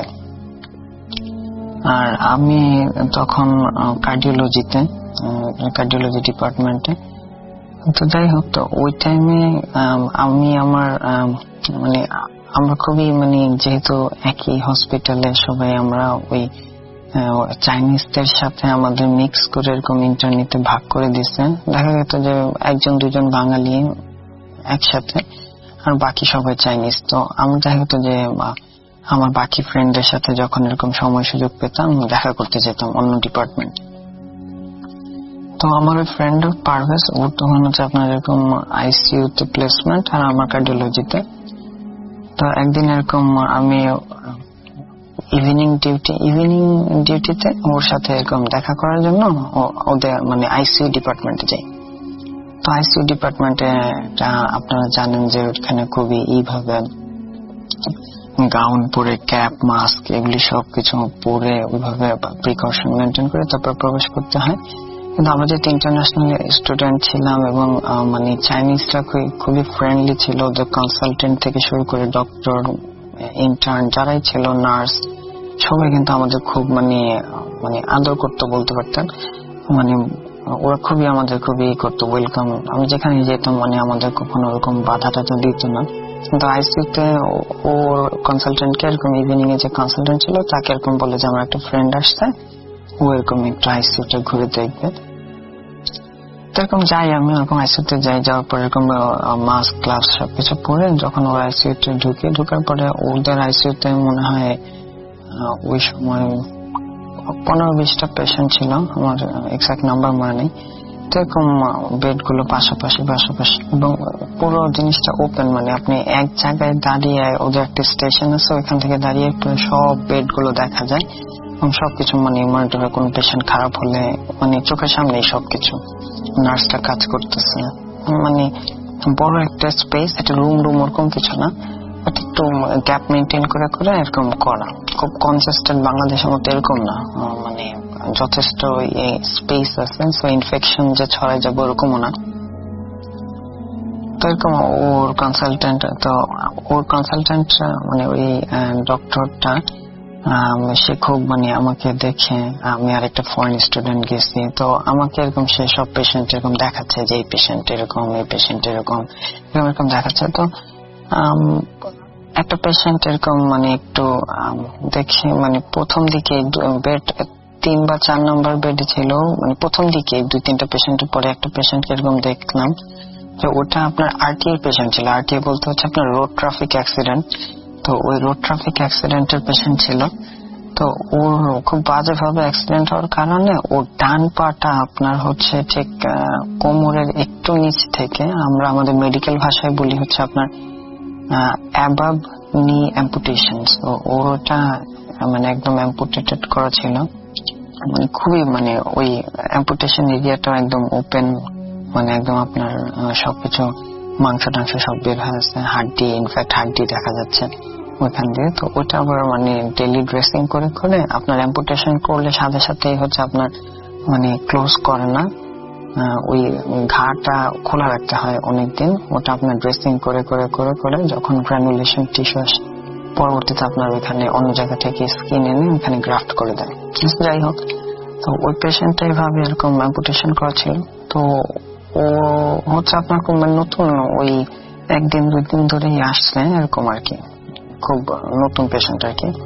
আর আমি তখন কার্ডিওলজিতে, কার্ডিওলজি ডিপার্টমেন্টে। তো যাই হোক, তো ওই টাইমে আমি আমার মানে আমরা খুবই মানে যেহেতু একই হসপিটালে সবাই আমরা ওই চাইনিজদের সাথে আমাদের মিক্স করে এরকম ইন্টারনেটে ভাগ করে দিচ্ছে। দেখা যেত যে একজন দুজন বাঙালি একসাথে আর বাকি সবাই চাইনিজ। তো আমি দেখা যেত যে আমার বাকি ফ্রেন্ডদের সাথে যখন এরকম সময় সুযোগ পেতাম দেখা করতে যেতাম অন্য ডিপার্টমেন্ট। তো আমার ওই ফ্রেন্ড পারভেজ, ওর তখন হচ্ছে আপনার এরকম আইসিইউতে প্লেসমেন্ট আর আমার কার্ডিওলজিতে। তো একদিন এরকম আমি ইভিনিং ডিউটি ইভিনিং ডিউটিতে ওর সাথে এরকম দেখা করার জন্য ওদের মানে আইসিইউ ডিপার্টমেন্টে যাই। তো আইসিইউ ডিপার্টমেন্টে আপনারা জানেন যে ওখানে খুবই এইভাবে গাউন পরে, ক্যাপ, মাস্ক এগুলি সবকিছু পরে ওইভাবে প্রিকশন মেনটেন করে তারপর প্রবেশ করতে হয়। কিন্তু আমরা যেহেতু ইন্টারন্যাশনাল স্টুডেন্ট ছিলাম এবং মানে চাইনিজরা খুবই ফ্রেন্ডলি ছিল, ওদের কনসালটেন্ট থেকে শুরু করে ডক্টর, ইন্টার্ন যারাই ছিল, নার্স, সবাই কিন্তু আমাদের খুব মানে মানে আদর করতে বলতে পারতেন। মানে ওরা খুবই আমাদের খুবই করতো, ওয়েলকাম। আমি যেখানে যেতাম মানে আমাদের কখনো ওরকম বাধা টাধা দিত না। কিন্তু আইসিইউতে ওর কনসালটেন্টকে এরকম ইভিনিং এ যে কনসালটেন্ট ছিল তাকে এরকম বলে যে আমার একটা ফ্রেন্ড আসছে, ও এরকম একটু আইসিইউটা ঘুরে দেখবে। এরকম যাই, আমি ওরকম আইসিইউতে যাই। যাওয়ার পর এরকম মাস্ক, গ্লাভস সবকিছু পরে যখন ওর আইসিইউতে ঢুকে, ঢুকার পরে ওদের আইসিইউতে মনে হয় ওই সময় পনেরো বিশটা পেশেন্ট ছিল, আমার এক্সাক্ট নাম্বার মনে নেই। তো এরকম বেড গুলো পাশাপাশি পাশাপাশি এবং পুরো জিনিসটা ওপেন, মানে আপনি এক জায়গায় দাঁড়িয়ে, ওদের একটা স্টেশন আছে ওইখান থেকে দাঁড়িয়ে সব বেড গুলো দেখা যায় এবং সবকিছু মানে মনিটরে কোন পেশেন্ট খারাপ হলে মানে চোখের সামনেই সবকিছু, নার্সটা কাজ করতেছে। মানে বড় একটা স্পেস, একটা রুম রুম ওরকম কিছু না, একটু গ্যাপ মেনটেন করে করে এরকম করা, খুব কনজেস্টেড বাংলাদেশের মতো এরকম না, মানে যথেষ্ট স্পেস আছে, সো ইনফেকশন যে ছড়ায় যাবে ওরকমও না। তো এরকম ওর কনসালটেন্ট, তো ওর কনসালটেন্ট মানে ওই ডক্টরটা সে খুব মানে আমাকে দেখে, আমি আর একটা ফরেন স্টুডেন্ট গেছি, তো আমাকে এরকম সে সব পেশেন্ট এরকম দেখাচ্ছে যে এই পেশেন্ট এরকম, এই পেশেন্ট এরকম এরকম এরকম দেখাচ্ছে। তো একটা পেশেন্ট এরকম মানে একটু দেখে, মানে প্রথম দিকে বেড তিন বা চার নম্বর বেডে ছিল, মানে প্রথম দিকে দুই তিনটা পেশেন্টের পরে একটা পেশেন্ট এরকম দেখলাম যে ওটা আপনার আরটিআই পেশেন্ট ছিল। আরটিআই বলতে হচ্ছে আপনার রোড ট্রাফিক অ্যাক্সিডেন্ট। তো ওই রোড ট্রাফিক অ্যাক্সিডেন্টের পেশেন্ট ছিল। তো ওর খুব বাজেভাবে অ্যাক্সিডেন্ট হওয়ার কারণে ওর ডান পাটা আপনার হচ্ছে ঠিক কোমরের একটু নিচ থেকে, আমরা আমাদের মেডিকেল ভাষায় বলি হচ্ছে আপনার অ্যাবাভ নি অ্যাম্পুটেশন। তো ওর ওটা মানে একদম অ্যাম্পুটেটেড করা ছিল, মানে খুবই মানে ওই অ্যাম্পুটেশন এরিয়াটা একদম ওপেন, মানে একদম আপনার সবকিছু মাংস টাংস সব বের হয়ে আছে, হাড্ডি, ইনফ্যাক্ট হাড্ডি দেখা যাচ্ছে ওইখান দিয়ে। তো ওটা আবার মানে ডেইলি ড্রেসিং করে করে আপনার অ্যাম্পুটেশন করলে সাথে সাথে হচ্ছে আপনার মানে ক্লোজ করে না, ওই ঘাটা খোলা রাখতে হয় অনেকদিন। ওটা আপনার ড্রেসিং করে করে করে করে যখন গ্রানুলেশন টিস্যু আসে, পরবর্তীতে আপনার ওইখানে অন্য জায়গা থেকে স্কিন এনে ওইখানে গ্রাফট করে দেয়। যাই হোক, তো ওই পেশেন্টটা এইভাবে এরকম অ্যাম্পুটেশন করা ছিল। তো ও হচ্ছে আপনার খুব নতুন, ওই একদিন দুই দিন ধরেই আসছে এরকম আর কি, খুব নতুন পেশেন্ট আর কি।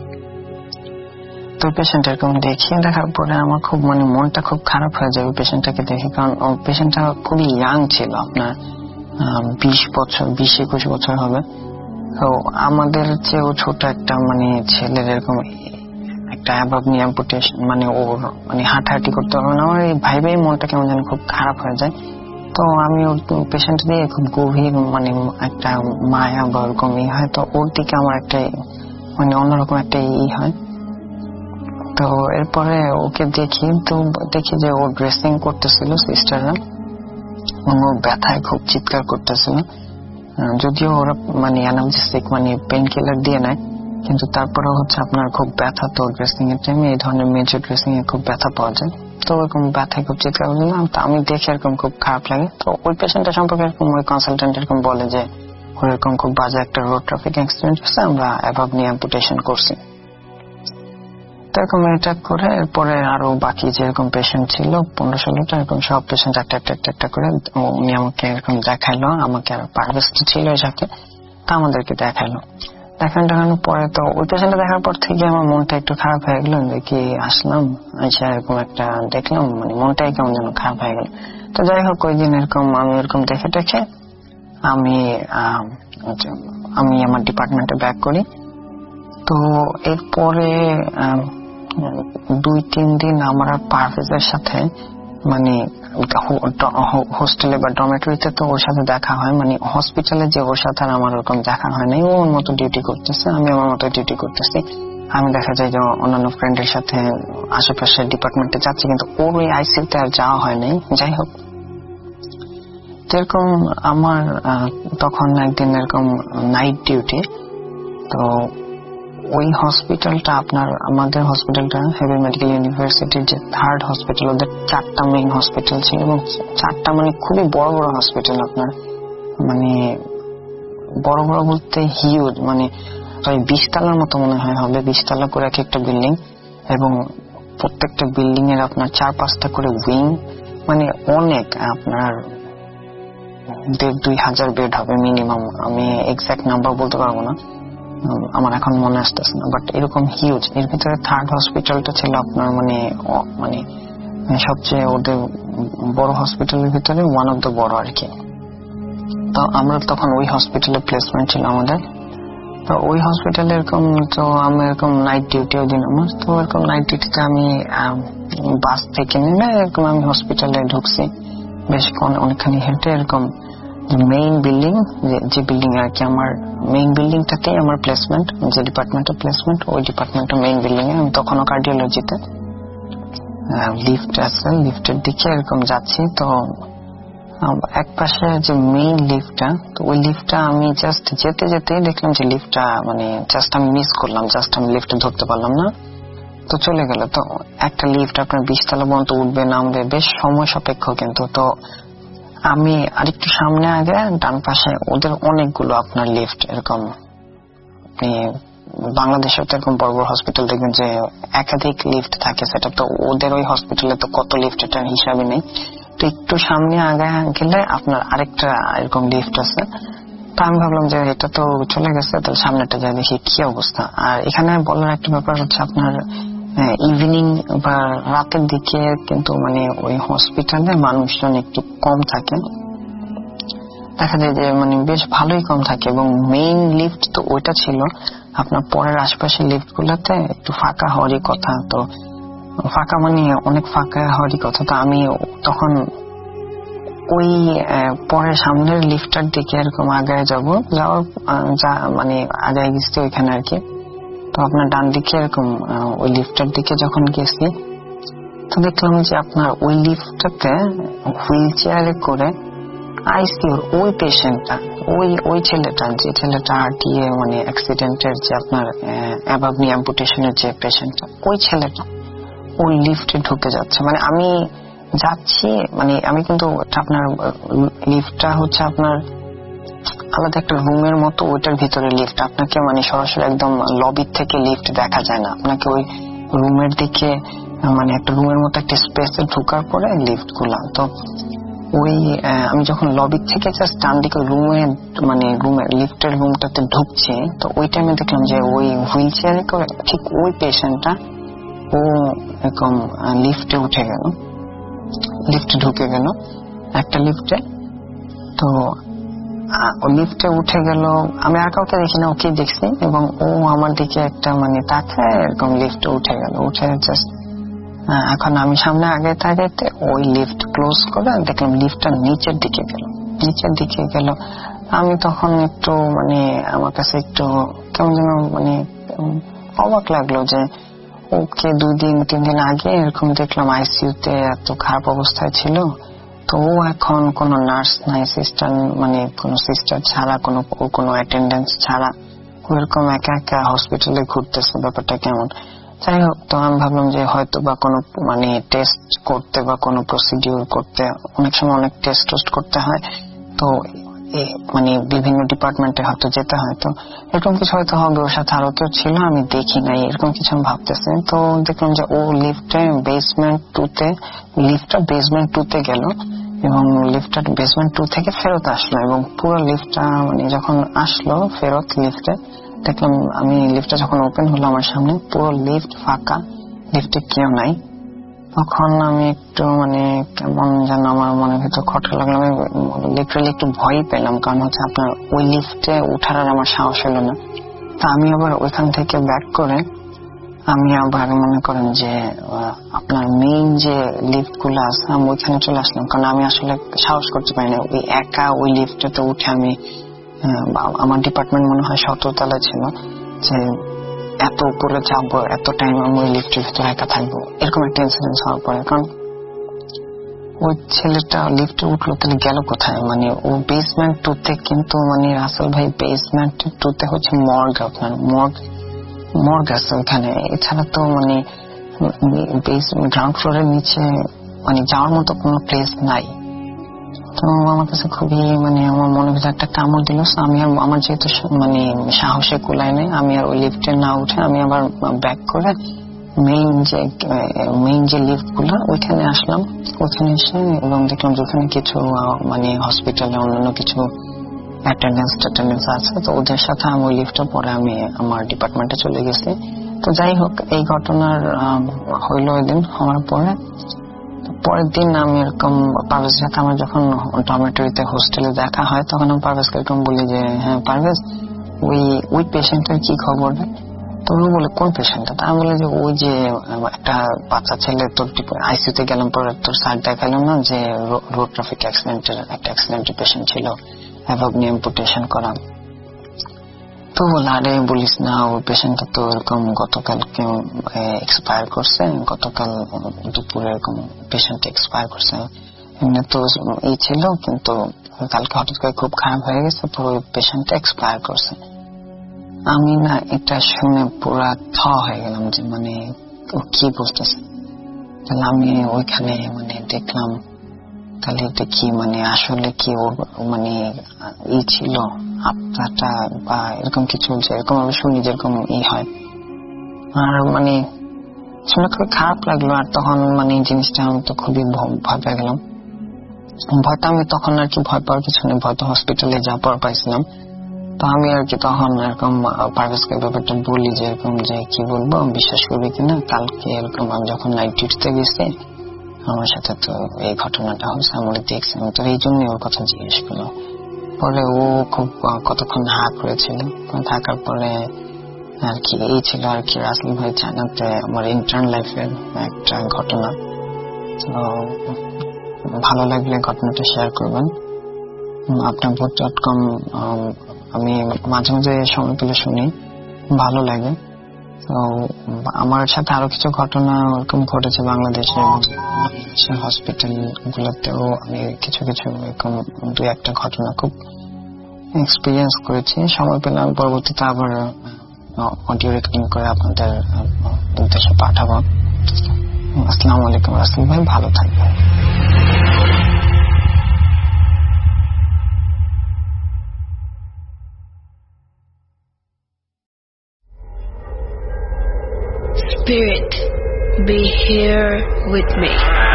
তো পেশেন্ট এরকম দেখিয়ে দেখার পরে আমার খুব মানে মনটা খুব খারাপ হয়ে যাবে পেশেন্টটাকে দেখে, কারণ পেশেন্টটা খুবই ইয়াং ছিল, আপনার বিশ বছর বিশ একুশ বছর হবে। তো আমাদের চেয়েও ছোট একটা মানে ছেলের এরকম একটা অ্যাবাভ নি অ্যাম্পুটেশন, মানে ওর মানে হাঁটাহাঁটি করতে হবে না। আমার এই ভাই ভাই মনটা কেমন যেন খুব খারাপ হয়ে যায়। তো আমি ওর পেশেন্ট দিয়ে খুব গভীর মানে একটা মায়া বা ওরকম ই হয়, তো ওর দিকে আমার একটা মানে অন্যরকম একটা ই হয়। তো এরপরে ওকে দেখি, তো দেখি যে ও ড্রেসিং করতেছিল সিস্টাররা, ও ব্যথায় খুব চিৎকার করতেছিল, যদিও ওরা মানে অ্যানালজেসিক মানে পেইন কিলার দিয়ে নেয়, কিন্তু তারপরে হচ্ছে আপনার খুব ব্যথা। তো ড্রেসিং এর টাইমে এই ধরনের মেজর ড্রেসিং এ খুব ব্যথা পাওয়া যায়। তো ওরকম ব্যথায় খুব চিৎকার করছিলাম, তো আমি দেখে এরকম খুব খারাপ লাগে। তো ওই পেশেন্টটা সম্পর্কে এরকম ওই কনসালটেন্ট এরকম বলে যে ওরকম খুব বাজে একটা রোড ট্রাফিক অ্যাক্সিডেন্ট হচ্ছে, আমরা অ্যাবাভ নি অ্যাম্পুটেশন করছি। তো এরকম এটা করে এরপরে আরো বাকি যেরকম পেশেন্ট ছিল পনেরো ষোলোটা এরকম সব পেশেন্ট একটা একটা একটা একটা করে উনি আমাকে এরকম দেখাইলো, আমাকে আর পারভেস্ট ছিল সাথে, তা আমাদেরকে দেখাইলো। দেখান দেখানোর পরে তো ওই পেশেন্টটা দেখার পর থেকে আমার মনটা একটু খারাপ হয়ে গেল, দেখি আসলাম আচ্ছা এরকম একটা দেখলাম, মানে মনটাই কেমন যেন খারাপ হয়ে গেল। তো যাই হোক, ওই দিন এরকম আমি এরকম দেখে দেখে আমি আমি আমার ডিপার্টমেন্টে ব্যাক করি। তো এরপরে দুই তিন দিন আমার পারভেজের সাথে মানে হোস্টেলে বা ডরমেটরিতে তো ওর সাথে দেখা হয়, মানে হসপিটালে যে ওর সাথে আমার ওরকম দেখা হয় নাই। ও ওর মতো ডিউটি করতেছে, আমি আমার মতো ডিউটি করতেছি। আমি দেখা যায় যে অন্যান্য ফ্রেন্ডের সাথে আশেপাশের ডিপার্টমেন্টে যাচ্ছি, কিন্তু ওর ওই আইসিইউতে আর যাওয়া হয় নাই। যাই হোক, এরকম আমার তখন একদিন এরকম নাইট ডিউটি। তো ওই হসপিটালটা আপনার আমাদের হসপিটালটা হেভি মেডিকেল ইউনিভার্সিটির যে থার্ড হসপিটাল, ওদের চারটা মেইন হসপিটাল ছিল এবং চারটা মানে খুবই বড় বড় হসপিটাল, আপনার মানে বড় বড় বলতে হিউজ, মানে বিশ তলার মতো মনে হয় হবে, বিশ তলা করে এক একটা বিল্ডিং, এবং প্রত্যেকটা বিল্ডিং এর আপনার চার পাঁচটা করে উইং, মানে অনেক আপনার দেড় দুই হাজার বেড হবে মিনিমাম। আমি এক্সাক্ট নাম্বার বলতে পারবো না, আমার এখন মনে আসতেছে না, বাট এরকম হিউজ। এর ভিতরে থার্ড হসপিটালটা ছিল আপনার মানে মানে সবচেয়ে ওদের বড় হসপিটালের ভিতরে ওয়ান অফ দ্য বড় আর কি। তো আমরা তখন ওই হসপিটালে প্লেসমেন্ট ছিল আমাদের। তো ওই হসপিটালে এরকম, তো আমি এরকম নাইট ডিউটি ওই দিন আমার, তো এরকম নাইট ডিউটিতে আমি বাস থেকে নেমে এরকম আমি হসপিটালে ঢুকছি, বেশ অনেকখানি হেঁটে এরকম মেইন বিল্ডিং, যে বিল্ডিং আর কি আমার মেইন বিল্ডিংটাতেই আমার প্লেসমেন্ট, যে ডিপার্টমেন্টের প্লেসমেন্ট ওই ডিপার্টমেন্টের মেইন বিল্ডিং এ। আমি তখনও কার্ডিওলজিতে, লিফট আছে, লিফটের দিকে এরকম যাচ্ছি। তো এক পাশে যে মেইন লিফটটা, তো ওই লিফটটা আমি জাস্ট যেতে যেতে দেখলাম যে লিফটটা মানে জাস্ট আমি মিস করলাম, জাস্ট আমি লিফটে ধরতে পারলাম না, তো চলে গেল। তো একটা লিফট আপনার বিশ তলা পর্যন্ত উঠবে নামবে, বেশ সময় সাপেক্ষ কিন্তু। তো আমি আরেকটু সামনে আগে ডান পাশে ওদের অনেকগুলো আপনার লিফট, এরকম আপনি বাংলাদেশে তো এরকম বড় বড় হসপিটাল দেখবেন যে একাধিক লিফট থাকে, সেটা তো ওদের ওই হসপিটালে তো কত লিফট এটার হিসাবে নেই। তো একটু সামনে আগে গেলে আপনার আরেকটা এরকম লিফট আছে। তো আমি ভাবলাম যে এটা তো চলে গেছে, তাহলে সামনেটা যাই দেখি কি অবস্থা। আর এখানে বলার একটা ব্যাপার হচ্ছে আপনার ইভিনিং বা রাতের দিকে কিন্তু মানে ওই হসপিটালে মানুষজন একটু কম থাকে, দেখা যায় যে মানে বেশ ভালোই কম থাকে। এবং মেইন লিফট তো ওইটা ছিল, আপনার পরের আশপাশের লিফট গুলাতে একটু ফাঁকা হওয়ারই কথা। তো ফাঁকা মানে অনেক ফাঁকা হওয়ারই কথা। তো আমি তখন ওই পরে সামনের লিফটার দিকে এরকম আগায় যাব, যাওয়ার যা মানে আগায় গেছি ওইখানে আর কি। তো আপনার ডান দিকে এরকম ওই লিফটার দিকে যখন গেছি, তো দেখলাম যে আপনার ওই লিফটটাতে হুইল চেয়ারে করে আইসিইউর ওই পেশেন্টটা, ওই ওই ছেলেটা, যে ছেলেটা আরটিএ মানে অ্যাক্সিডেন্টের যে আপনার অ্যাবাভ নি অ্যাম্পুটেশনের যে পেশেন্টটা, ওই ছেলেটা ওই লিফটে ঢুকে যাচ্ছে। মানে আমি যাচ্ছি, মানে আমি কিন্তু আপনার লিফটটা হচ্ছে আপনার আলাদা একটা রুমের মতো, ওইটার ভিতরে লিফট, আপনাকে মানে সরাসরি একদম লবি থেকে লিফট দেখা যায় না, আপনাকে ওই রুমের দিকে মানে একটা রুমের মতো একটা স্পেসে ঢোকার পরে লিফট গুলা। তো ওই আমি যখন লবি থেকে জাস্ট ডান দিকে রুমে মানে রুমের লিফটের রুমটাতে ঢুকছি, তো ওই টাইমে দেখলাম যে ওই হুইল চেয়ারে করে ঠিক ওই পেশেন্টটা ও এরকম লিফটে উঠে গেল, লিফটে ঢুকে গেল একটা লিফটে। তো লিফটে উঠে গেল, আমি আর কাউকে দেখি না, ওকে দেখছি, এবং ও আমার দিকে একটা মানে তাকায় এরকম লিফটে উঠে গেল। উঠে জাস্ট এখন আমি সামনে আগে থাকাতে ওই লিফট ক্লোজ করে দেখলাম লিফটটা নিচের দিকে গেল, নিচের দিকে গেল। আমি তখন একটু মানে আমার কাছে একটু কেমন যেন মানে অবাক লাগলো যে ওকে দুই দিন তিন দিন আগে এরকম দেখলাম আইসিইউতে এত খারাপ অবস্থায় ছিল, তো ও এখন কোনো নার্স নাই, সিস্টার মানে কোনো সিস্টার ছাড়া, কোনো কোনো অ্যাটেন্ডেন্স ছাড়া ওরকম একা একা হসপিটালে ঘুরতেছে, ব্যাপারটা কেমন। যাই হোক, তো আমি ভাবলাম যে হয়তো বা কোনো মানে টেস্ট করতে বা কোনো প্রসিডিউর করতে, অনেক সময় অনেক টেস্ট টেস্ট করতে হয়, তো মানে বিভিন্ন ডিপার্টমেন্টে হয়তো যেতে হয়, তো এরকম কিছু হয়তো হবে, ওর সাথে আরো কেউ ছিল আমি দেখি নাই, এরকম কিছু আমি ভাবতেছি। তো দেখলাম যে ও লিফটে বেসমেন্ট টু তে লিফটটা বেসমেন্ট টু তে গেল, এবং লিফটটা বেসমেন্ট টু থেকে ফেরত আসলো, এবং পুরো লিফটটা মানে যখন আসলো ফেরত লিফটে, দেখলাম আমি লিফটটা যখন ওপেন হলো আমার সামনে পুরো লিফট ফাঁকা, লিফটে কেউ নাই। তখন আমি একটু মানে কেমন যেন আমার মনের ভিতর খটকা লাগলো, আমি লিটারালি একটু ভয় পেলাম, কারণ হচ্ছে আপনার ওই লিফটে উঠার আর আমার সাহস হলো না। তা আমি আবার ওইখান থেকে ব্যাক করে আমি আবার মনে করেন যে আপনার মেইন যে লিফট গুলো আছে আমি ওইখানে চলে আসলাম, কারণ আমি আসলে সাহস করতে পারি না ওই একা ওই লিফটে উঠে। আমি আমার ডিপার্টমেন্ট মনে হয় সতেরো তলায় ছিল, যে এত উপরে যাবো, এত টাইম আমি ওই লিফটের ভিতরে একা থাকবো, এরকম একটা ইনসিডেন্ট হওয়ার পরে। কারণ ওই ছেলেটা লিফটে উঠলো, তাহলে গেল কোথায়? মানে ও বেসমেন্ট টু তে, কিন্তু মানে রাসেল ভাই বেসমেন্ট টু তে হচ্ছে মর্গ, আপনার মর্গ মর্গ আছে ওখানে, এছাড়া তো মানে গ্রাউন্ড ফ্লোরের নিচে মানে যাওয়ার মতো কোনো প্লেস নাই। তো আমার কাছে খুবই মানে আমার মনের ভিতরে একটা কামড় দিল। আমি আর আমার যেহেতু মানে সাহসে কুলায় নেই, আমি আর ওই লিফটে না উঠে আমি আবার ব্যাক করে মেইন যে মেইন যে লিফট গুলো ওইখানে আসলাম। ওখানে এসে এবং দেখলাম যে ওখানে কিছু মানে হসপিটালে অন্যান্য কিছু অ্যাটেন্ডেন্স অ্যাটেন্ডেন্স আছে, তো ওদের সাথে আমি ওই লিফটে পরে আমি আমার ডিপার্টমেন্টে চলে গেছি। তো যাই হোক, এই ঘটনার হইল ওই দিন হওয়ার পরে পরের দিন আমি এরকম পারভেজের সাথে আমার যখন টমেটোতে হোস্টেলে দেখা হয়, তখন আমি পারভেজকে এরকম বলি যে হ্যাঁ পারভেজ, ওই ওই পেশেন্টের কি খবর? তো ও বলে কোন পেশেন্টটা? তা আমি বলে যে ওই যে একটা বাচ্চা ছেলে তোর আইসিইউতে গেলাম পরে তোর স্যার দেখালো না, যে রোড ট্রাফিক অ্যাক্সিডেন্টের একটা অ্যাক্সিডেন্টের পেশেন্ট ছিল, অ্যাভাব নি অ্যাম্পুটেশন করা। তো আরে বলিস না, ওই পেশেন্টটা তো এরকম গতকালকে এক্সপায়ার করছে, গতকাল দুপুরে এরকম পেশেন্ট এক্সপায়ার করছে, তো এই ছিল, কিন্তু কালকে হঠাৎ করে খুব খারাপ হয়ে গেছে, পুরো পেশেন্টটা এক্সপায়ার করছে। আমি না এটা শুনে পুরা থ হয়ে গেলাম যে মানে ও কি বলতেছে। তাহলে আমি ওইখানে মানে দেখলাম তাহলে এটা কি মানে আসলে কি ওর মানে ই ছিল আপনারটা বা এরকম কিছু, যেরকম আমি শুনি যেরকম ই হয়। আর মানে শুনে খুব খারাপ লাগলো। আর তখন মানে জিনিসটা আমি তো খুবই ভয় পেয়ে গেলাম। ভয়টা আমি তখন আর কি ভয় পাওয়ার কিছু নেই, ভয় তো হসপিটালে যা পর পাইছিলাম। তো আমি আর কি তখন এরকম পারভেজকে ব্যাপারটা বলি যে এরকম যে কি বলবো বিশ্বাস করবে কিনা, কালকে এরকম আমি যখন নাইট ডিউটিতে গেছি আমার সাথে তো এই ঘটনাটা হয়েছে, আমরা দেখছি। আমি তো এই জন্যই ওর কথা জিজ্ঞেস করলাম। পরে ও খুব কতক্ষণ হা করেছিল, থাকার পরে আর কি এই ছিল আর কি রাসেল ভাই জানাতে আমার ইন্টার্ন লাইফের একটা ঘটনা। তো ভালো লাগলে ঘটনাটা শেয়ার করবেন। আপনার ভূত ডট কম আমি মাঝে মাঝে সময় পেলে শুনি, ভালো লাগে। তো আমার সাথে আরো কিছু ঘটনা ওরকম ঘটেছে বাংলাদেশে হসপিটাল গুলোতেও। আমি কিছু কিছু এরকম দুই একটা ঘটনা খুব এক্সপিরিয়েন্স করেছি। সময় পেলে আমি পরবর্তীতে আবার অডিও রেকর্ডিং করে আপনাদের উদ্দেশ্যে পাঠাবো। আসসালামু আলাইকুম রাসেল ভাই, ভালো থাকবেন। Spirit, be here with me.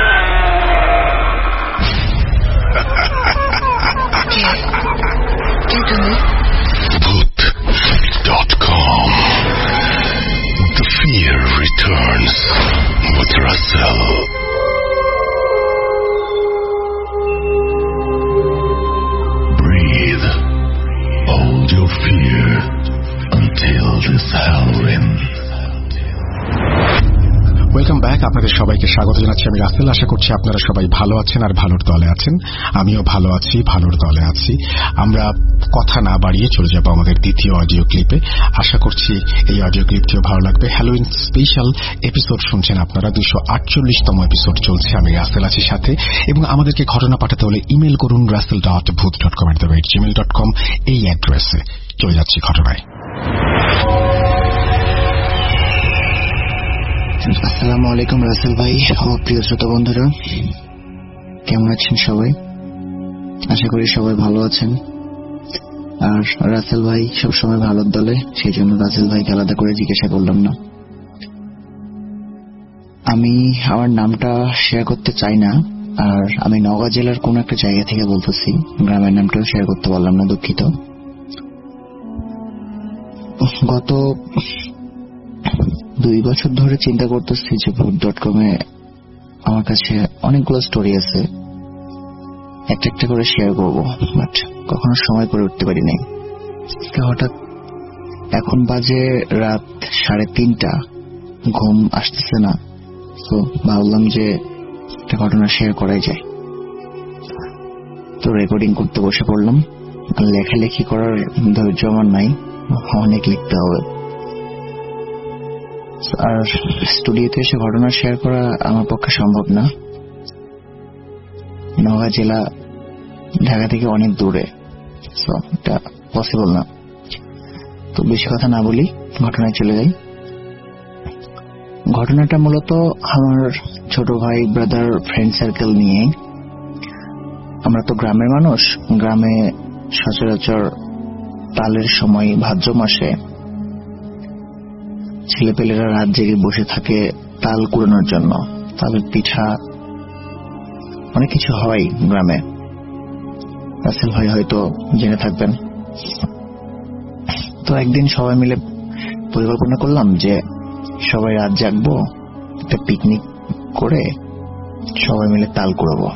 Okay. Talk to me. Bhoot dot com. The fear returns with Russell. Breathe. Hold your fear until this hell ends. Welcome back. আপনাদের সবাইকে স্বাগত জানাচ্ছি আমি রাসেল। আশা করছি আপনারা সবাই ভালো আছেন আর ভালোর দলে আছেন। আমিও ভালো আছি, ভালোর দলে আছি। আমরা কথা না বাড়িয়ে চলে যাব আমাদের দ্বিতীয় অডিও ক্লিপে। আশা করছি এই অডিও ক্লিপটিও ভালো লাগবে। হ্যালোইন স্পেশাল এপিসোড শুনছেন আপনারা, দুইশো আটচল্লিশতম এপিসোড চলছে। আমি রাসেল আছি সাথে, এবং আমাদেরকে ঘটনা পাঠাতে হলে ইমেল করুন Rasel dot Bhoot dot com at the rate Gmail dot com এই অ্যাড্রেসে। চলে যাচ্ছি ঘটনায়। আসসালামু আলাইকুম রাসেল ভাই, আমার প্রিয় শ্রোতা বন্ধুরা, কেমন আছেন সবাই? আশা করি সবাই ভালো আছেন। আর রাসেল ভাই সবসময় ভালোর দলে, সেই জন্য রাসেল ভাইকে আলাদা করে জিজ্ঞাসা করলাম না। আমি আমার নামটা শেয়ার করতে চাই না, আর আমি নওগাঁ জেলার কোন একটা জায়গা থেকে বলতেছি, গ্রামের নামটাও শেয়ার করতে পারলাম না, দুঃখিত। গত দুই বছর ধরে চিন্তা করতেছি যে ভূত ডট কম এ আমার কাছে অনেকগুলো স্টোরি আছে, একটা একটা করে শেয়ার করবো, বাট কখনো সময় করে উঠতে পারি নাই। হঠাৎ এখন বাজে রাত সাড়ে তিনটা, ঘুম আসতেছে না, তো ভাবলাম যে একটা ঘটনা শেয়ার করাই যায়। তো রেকর্ডিং করতে বসে পড়লাম। আর লেখালেখি করার ধৈর্য আমার নাই, অনেক লিখতে হবে। আর স্টুডিওতে এসে ঘটনা শেয়ার করা আমার পক্ষে সম্ভব না। নওগাঁ জেলা ঢাকা থেকে অনেক দূরে, সো এটা পসিবল না। তো বেশি কথা না বলি, ঘটনায় চলে যাই। ঘটনাটা মূলত আমার ছোট ভাই, ব্রাদার, ফ্রেন্ড সার্কেল নিয়ে। আমরা তো গ্রামের মানুষ, গ্রামে সচরাচর তালের সময় ভাদ্র মাসে ছেলেপেলেরা রাত জেগে বসে থাকে তাল কুড়ানোর জন্য। তালের পিঠা, অনেক কিছু হয় গ্রামে, রাসেল ভাই হয়তো জেনে থাকবেন। তো একদিন সবাই মিলে পরিকল্পনা করলাম যে সবাই রাত জাগবো, একটা পিকনিক করে সবাই মিলে তাল কুড়াবো।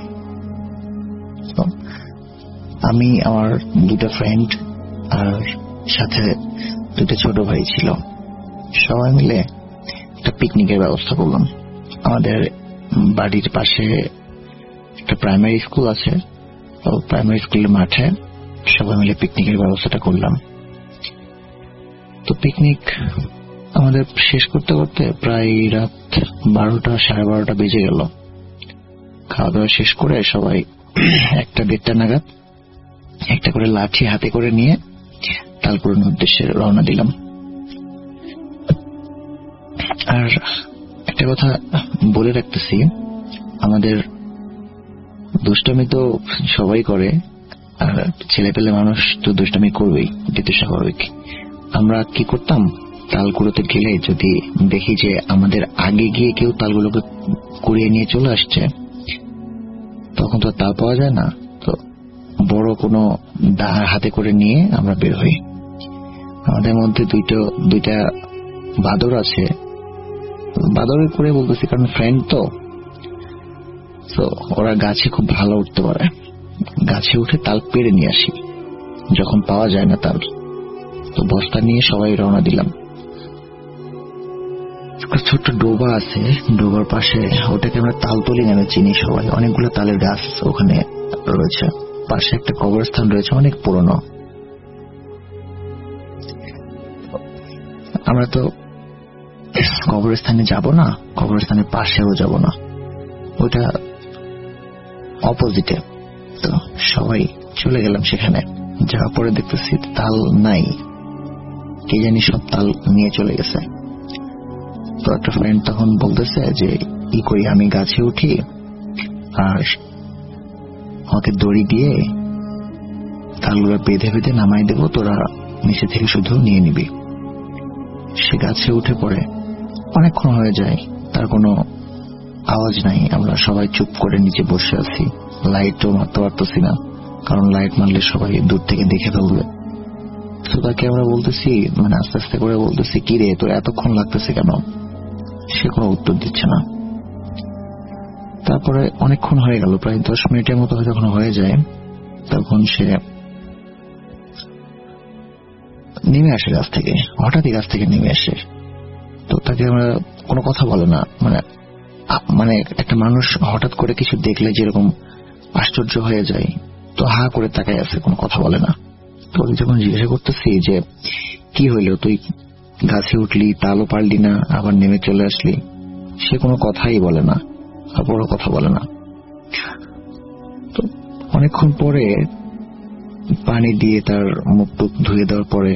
আমি, আমার দুটা ফ্রেন্ড আর সাথে দুটো ছোট ভাই ছিল, সবাই মিলে একটা পিকনিকের ব্যবস্থা করলাম। আমাদের বাড়ির পাশে একটা প্রাইমারি স্কুল আছে, তো প্রাইমারি স্কুলের মাঠে সবাই মিলে পিকনিকের ব্যবস্থাটা করলাম। তো পিকনিক আমাদের শেষ করতে করতে প্রায় রাত বারোটা সাড়ে বারোটা বেজে গেল। খাওয়া দাওয়া শেষ করে সবাই একটা দেড়টা নাগাদ একটা করে লাঠি হাতে করে নিয়ে তালপুরের উদ্দেশ্যে রওনা দিলাম। আর একটা কথা বলে রাখতেছি, আমাদের দুষ্টামি তো সবাই করে, আর ছেলে পেলে মানুষ তো দুষ্টামি করবেই, এটা তো স্বাভাবিক। আমরা কি করতাম, তালগুলোতে গেলে যদি দেখি যে আমাদের আগে গিয়ে কেউ তালগুলোকে কুড়িয়ে নিয়ে চলে আসছে, তখন তো তাল পাওয়া যায় না, তো বড় কোনো দা হাতে করে নিয়ে আমরা বের হই। আমাদের মধ্যে দুইটা দুইটা বাদর আছে, বাদরের করে বলতেছি কারণ ফ্রেন্ড তো, তো ওরা গাছে খুব ভালো উঠতে পারে, গাছে উঠে তাল পেড়ে নিয়ে আসি যখন পাওয়া যায় না তাল। তো বস্তা নিয়ে সবাই রওনা দিলাম। ছোট্ট ডোবা আছে, ডোবার পাশে, ওটাকে আমরা তালতলি নামে চিনি সবাই, অনেকগুলো তালের গাছ ওখানে রয়েছে। পাশে একটা কবরস্থান রয়েছে অনেক পুরনো। আমরা তো কবরস্থানে যাব না, কবরস্থানের পাশেও যাব না, ওটা অপোজিটে। তো সবাই চলে গেলাম সেখানে। যাওয়ার পরে দেখতেছি তাল নাই, কে জানি সব তাল নিয়ে চলে গেছে। তো একটা ফ্রেন্ড তখন বলতেছে যে কি করি, আমি গাছে উঠি আর আমাকে দড়ি দিয়ে তালগুলো বেঁধে বেঁধে নামাই দেবো, তোরা নিচে থেকে শুধু নিয়ে নিবি। সে গাছে উঠে পড়ে, অনেকক্ষণ হয়ে যায়, তার কোনো আওয়াজ নাই। আমরা সবাই চুপ করে নিচে বসে আছি, লাইটও মারতে পারতেছি না, কারণ লাইট মারলে সবাই দূর থেকে দেখে ফেলবে। তো তাকে আমরা বলতেছি, মানে আস্তে আস্তে করে বলতেছি, কি রে তোর এতক্ষণ লাগতেছে কেন? সে কোনো উত্তর দিচ্ছে না। তারপরে অনেকক্ষণ হয়ে গেল, প্রায় দশ মিনিটের মতো যখন হয়ে যায়, তখন সে নেমে আসে গাছ থেকে, হঠাৎই গাছ থেকে নেমে আসে। তো তাকে আমরা কোনো কথা বলে না, মানে মানে একটা মানুষ হঠাৎ করে কিছু দেখলে যেরকম আশ্চর্য হয়ে যায়, তো হা করে তাকায় আছে, কোনো কথা বলে না। তো যখন জিজ্ঞাসা করতেছি যে কি হইলো, তুই গাছে উঠলি, তালও পারলি না, আবার নেমে চলে আসলি, সে কোনো কথাই বলে না, আর বড় কথা বলে না। তো অনেকক্ষণ পরে পানি দিয়ে তার মুখ টুক ধুয়ে দেওয়ার পরে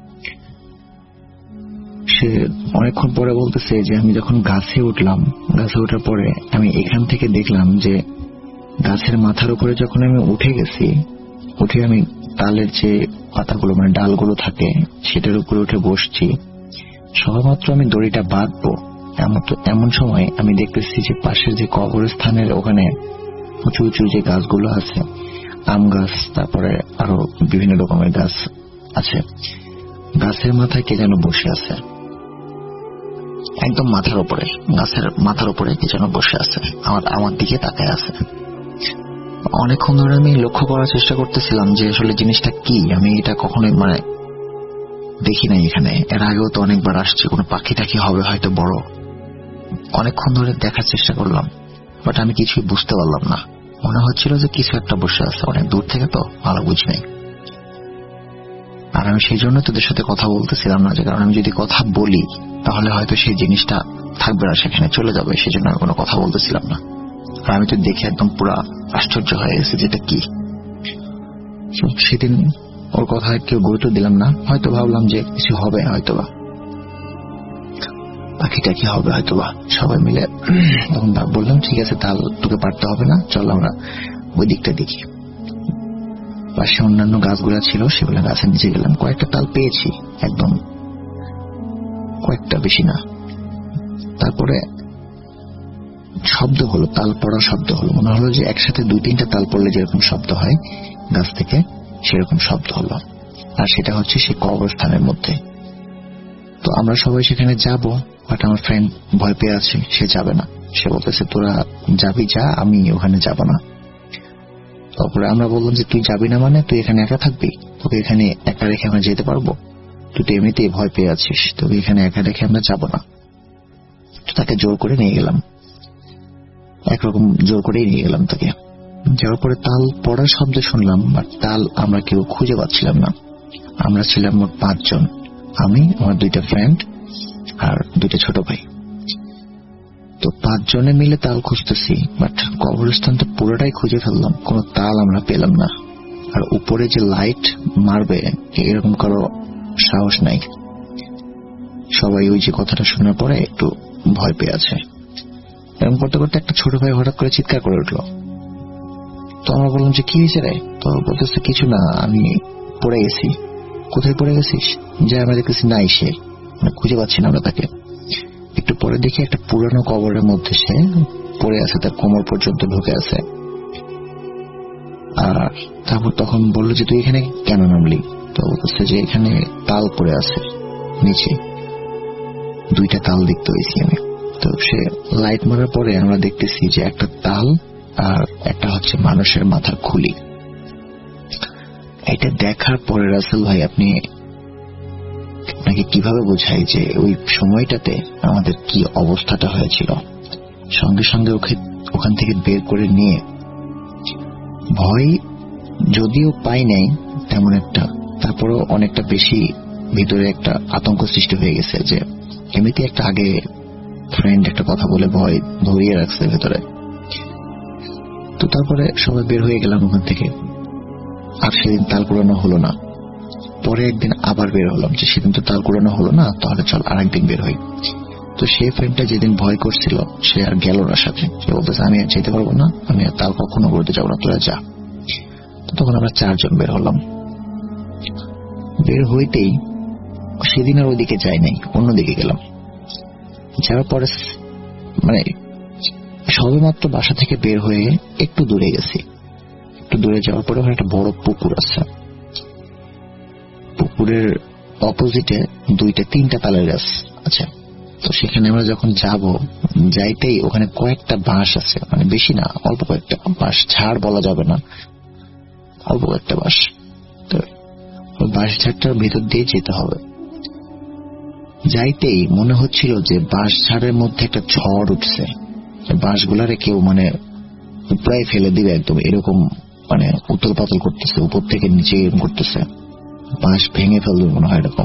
সে অনেকক্ষণ পরে বলতেছে যে আমি যখন গাছে উঠলাম, গাছে ওঠার পরে আমি এখান থেকে দেখলাম যে গাছের মাথার উপরে যখন আমি উঠে গেছি, উঠে আমি তালের যে পাতাগুলো মানে ডালগুলো থাকে সেটার উপরে উঠে বসছি, সবেমাত্র আমি দড়িটা বাঁধবো, এমন সময় আমি দেখতেছি যে পাশের যে কবরস্থানের ওখানে উঁচু উঁচু যে গাছগুলো আছে, আম গাছ, তারপরে আরো বিভিন্ন রকমের গাছ আছে, গাছের মাথায় কে যেন বসে আছে, একদম মাথার উপরে, গাছের মাথার উপরে কে যেন বসে আছে, আমার আমার দিকে তাকায় আছে। অনেকক্ষণ ধরে আমি লক্ষ্য করার চেষ্টা করতেছিলাম যে আসলে জিনিসটা কি, আমি এটা কখনোই মানে দেখি নাই এখানে, এর আগেও তো অনেকবার আসছে, কোনো পাখি টাকি হবে হয়তো বড়। অনেকক্ষণ ধরে দেখার চেষ্টা করলাম, বাট আমি কিছুই বুঝতে পারলাম না। মনে হচ্ছিল যে কিছু একটা বসে আছে, অনেক দূর থেকে, তো ভালো বুঝ নেই। আর আমি সেই জন্য তোদের সাথে কথা বলতেছিলাম না, যে কারণ আমি যদি কথা বলি তাহলে হয়তো সেই জিনিসটা থাকবে না, সেখানে চলে যাবে, সেই জন্য আমি কোনো কথা বলতেছিলাম না। আর আমি তো দেখে একদম পুরা আশ্চর্য হয়ে গেছে যেটা কি। সেদিন ওর কথা কেউ গুরুত্ব দিলাম না, হয়তো ভাবলাম যে কিছু হবে হয়তোবা, পাখিটা কি হবে হয়তোবা, সবাই মিলে তখন বললাম ঠিক আছে, তাল তোকে পারতে হবে না, চল আমরা ওই দিকটা দেখি। পাশে অন্যান্য গাছগুলা ছিল, সেগুলো গাছের নিচে গেলাম, কয়েকটা তাল পেয়েছি, একদম কয়েকটা, বেশি না। তারপরে শব্দ হলো, তাল পড়ার শব্দ হলো, মনে হলো যে একসাথে দুই তিনটা তাল পড়লে যেরকম শব্দ হয় গাছ থেকে, সেরকম শব্দ হলো। আর সেটা হচ্ছে সেই কবরস্থানের মধ্যে। তো আমরা সবাই সেখানে যাব, বাট আমার ফ্রেন্ড ভয় পেয়ে আছে, সে যাবে না। সে বলতেছে তোরা যাবি যা, আমি ওখানে যাব না। তারপরে আমরা বললাম যে তুই যাবি না মানে তুই এখানে একা থাকবি, তোকে এখানে একা রেখে আমরা যেতে পারবো? তুই তো এমনিতেই ভয় পেয়ে আছিস, তোকে এখানে একা রেখে আমরা যাব না। তাকে জোর করে নিয়ে গেলাম, একরকম জোর করেই নিয়ে গেলাম তাকে। যাওয়ার পরে তাল পড়ার শব্দ শুনলাম, বাট তাল আমরা কেউ খুঁজে পাচ্ছিলাম না। আমরা ছিলাম মোট পাঁচজন, আমি, আমার দুইটা ফ্রেন্ড আর দুইটা ছোট ভাই। তো পাঁচজনে মিলে তাল খুঁজতেছি, বাট কবরস্থান তো পুরোটাই খুঁজে ফেললাম, কোনো তাল আমরা পেলাম না। আর উপরে যে লাইট মারবে এরকম কারো সাহস নাই। সবাই ওই যে কথাটা শোনার পরে একটু ভয় পেয়ে আছে। এরকম করতে করতে একটা ছোট ভাই হঠাৎ করে চিৎকার করে উঠলো। তো আমরা বললাম যে কি হয়েছে রে? তো বলতেছে কিছু না, আমি পড়ে গেছি। কোথায় পড়ে গেছিস? যে আমরা দেখতেছি নাই, সে খুঁজে পাচ্ছি না আমরা তাকে। একটু পরে দেখি একটা পুরানো কবরের মধ্যে সে পড়ে আছে, তার কোমর পর্যন্ত ঢুকে আছে। আর তারপর তখন বললো যে তুই এখানে কেন নামলি? তো বলতেছে যে এখানে তাল পড়ে আছে নিচে, দুইটা তাল দেখতে হয়েছি আমি। তো সে লাইট মারার পরে আমরা দেখতেছি যে একটা তাল আর একটা হচ্ছে মানুষের মাথার খুলি। এটা দেখার পরে রাসেল ভাই, আপনি আপনাকে কিভাবে বোঝাই যে ওই সময়টাতে আমাদের কি অবস্থাটা হয়েছিল। সঙ্গে সঙ্গে ওকে ওখান থেকে বের করে নিয়ে ভয় যদিও পাই নাই তেমন একটা, তারপরেও অনেকটা বেশি ভিতরে একটা আতঙ্ক সৃষ্টি হয়ে গেছে যে এমনিতে একটা আগে ফ্রেন্ড একটা কথা বলে ভয় ধরিয়ে রাখছে ভেতরে। তো তারপরে সবাই বের হয়ে গেলাম ওখান থেকে। আর সেদিন তাল কুড়ানো হলো না। পরে একদিন আবার বের হলাম যে সেদিন তো তাল কুড়ানো হলো না, তাহলে চল আর একদিন বের হই। তো সেই ফ্রেন্ডটা যেদিন ভয় করছিল সে আর গেল না সাথে। সে বলতেছে আমি আর যেতে পারবো না, আমি আর তাল কখনো করতে যাবো না, তোরা যা। তখন আমরা চারজন বের হলাম। বের হইতেই সেদিন আর ওইদিকে যাই নাই, অন্যদিকে গেলাম। যাওয়ার পরে মানে সবে মাত্র বাসা থেকে বের হয়ে একটু দূরে গেছি। একটু দূরে যাওয়ার পরে ওখানে একটা বড় পুকুর আছে। পুকুরের অপোজিটে দুইটা তিনটা তালের গাছ আছে। তো সেখানে আমরা যখন যাব, যাইতেই ওখানে কয়েকটা বাঁশ আছে, মানে বেশি না, অল্প কয়েকটা বাঁশ, ঝাড় বলা যাবে না, অল্প কয়েকটা বাঁশ। তো ওই বাঁশ ঝাড়টার ভিতর দিয়ে যেতে হবে। যাইতেই মনে হচ্ছিল যে বাঁশ ঝাড়ের মধ্যে একটা ঝড় উঠছে, বাঁশগুলারে কেউ মানে প্রায় ফেলে দিবে একদম, এরকম মানে উতল পাতল করতেছে, উপর থেকে নিচে এরকম করতেছে, বাঁশ ভেঙে ফেলবে মনে হয় এরকম।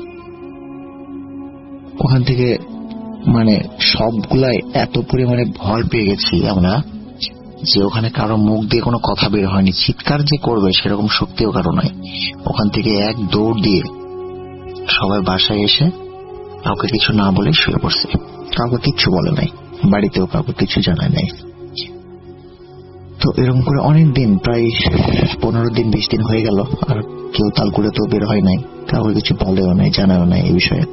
ওখান থেকে মানে সবগুলাই এত পরিমাণে ভয় পেয়ে গেছি আমরা যে ওখানে কারো মুখ দিয়ে কোনো কথা বের হয়নি। চিৎকার যে করবে সেরকম শক্তিও কারো নাই। ওখান থেকে এক দৌড় দিয়ে সবাই বাসায় এসে কাউকে কিছু না বলে শুয়ে পড়ছে। কাউকে কিচ্ছু বলে নাই, বাড়িতেও কাউকে কিছু জানায় নাই। তো এরকম করে অনেক দিন, প্রায় পনেরো দিন বিশ দিন হয়ে গেল, আর কেউ তাল করে তো বের হয় নাই, কাউকে কিছু বলেও নাই, জানাও নাই এই বিষয়ে।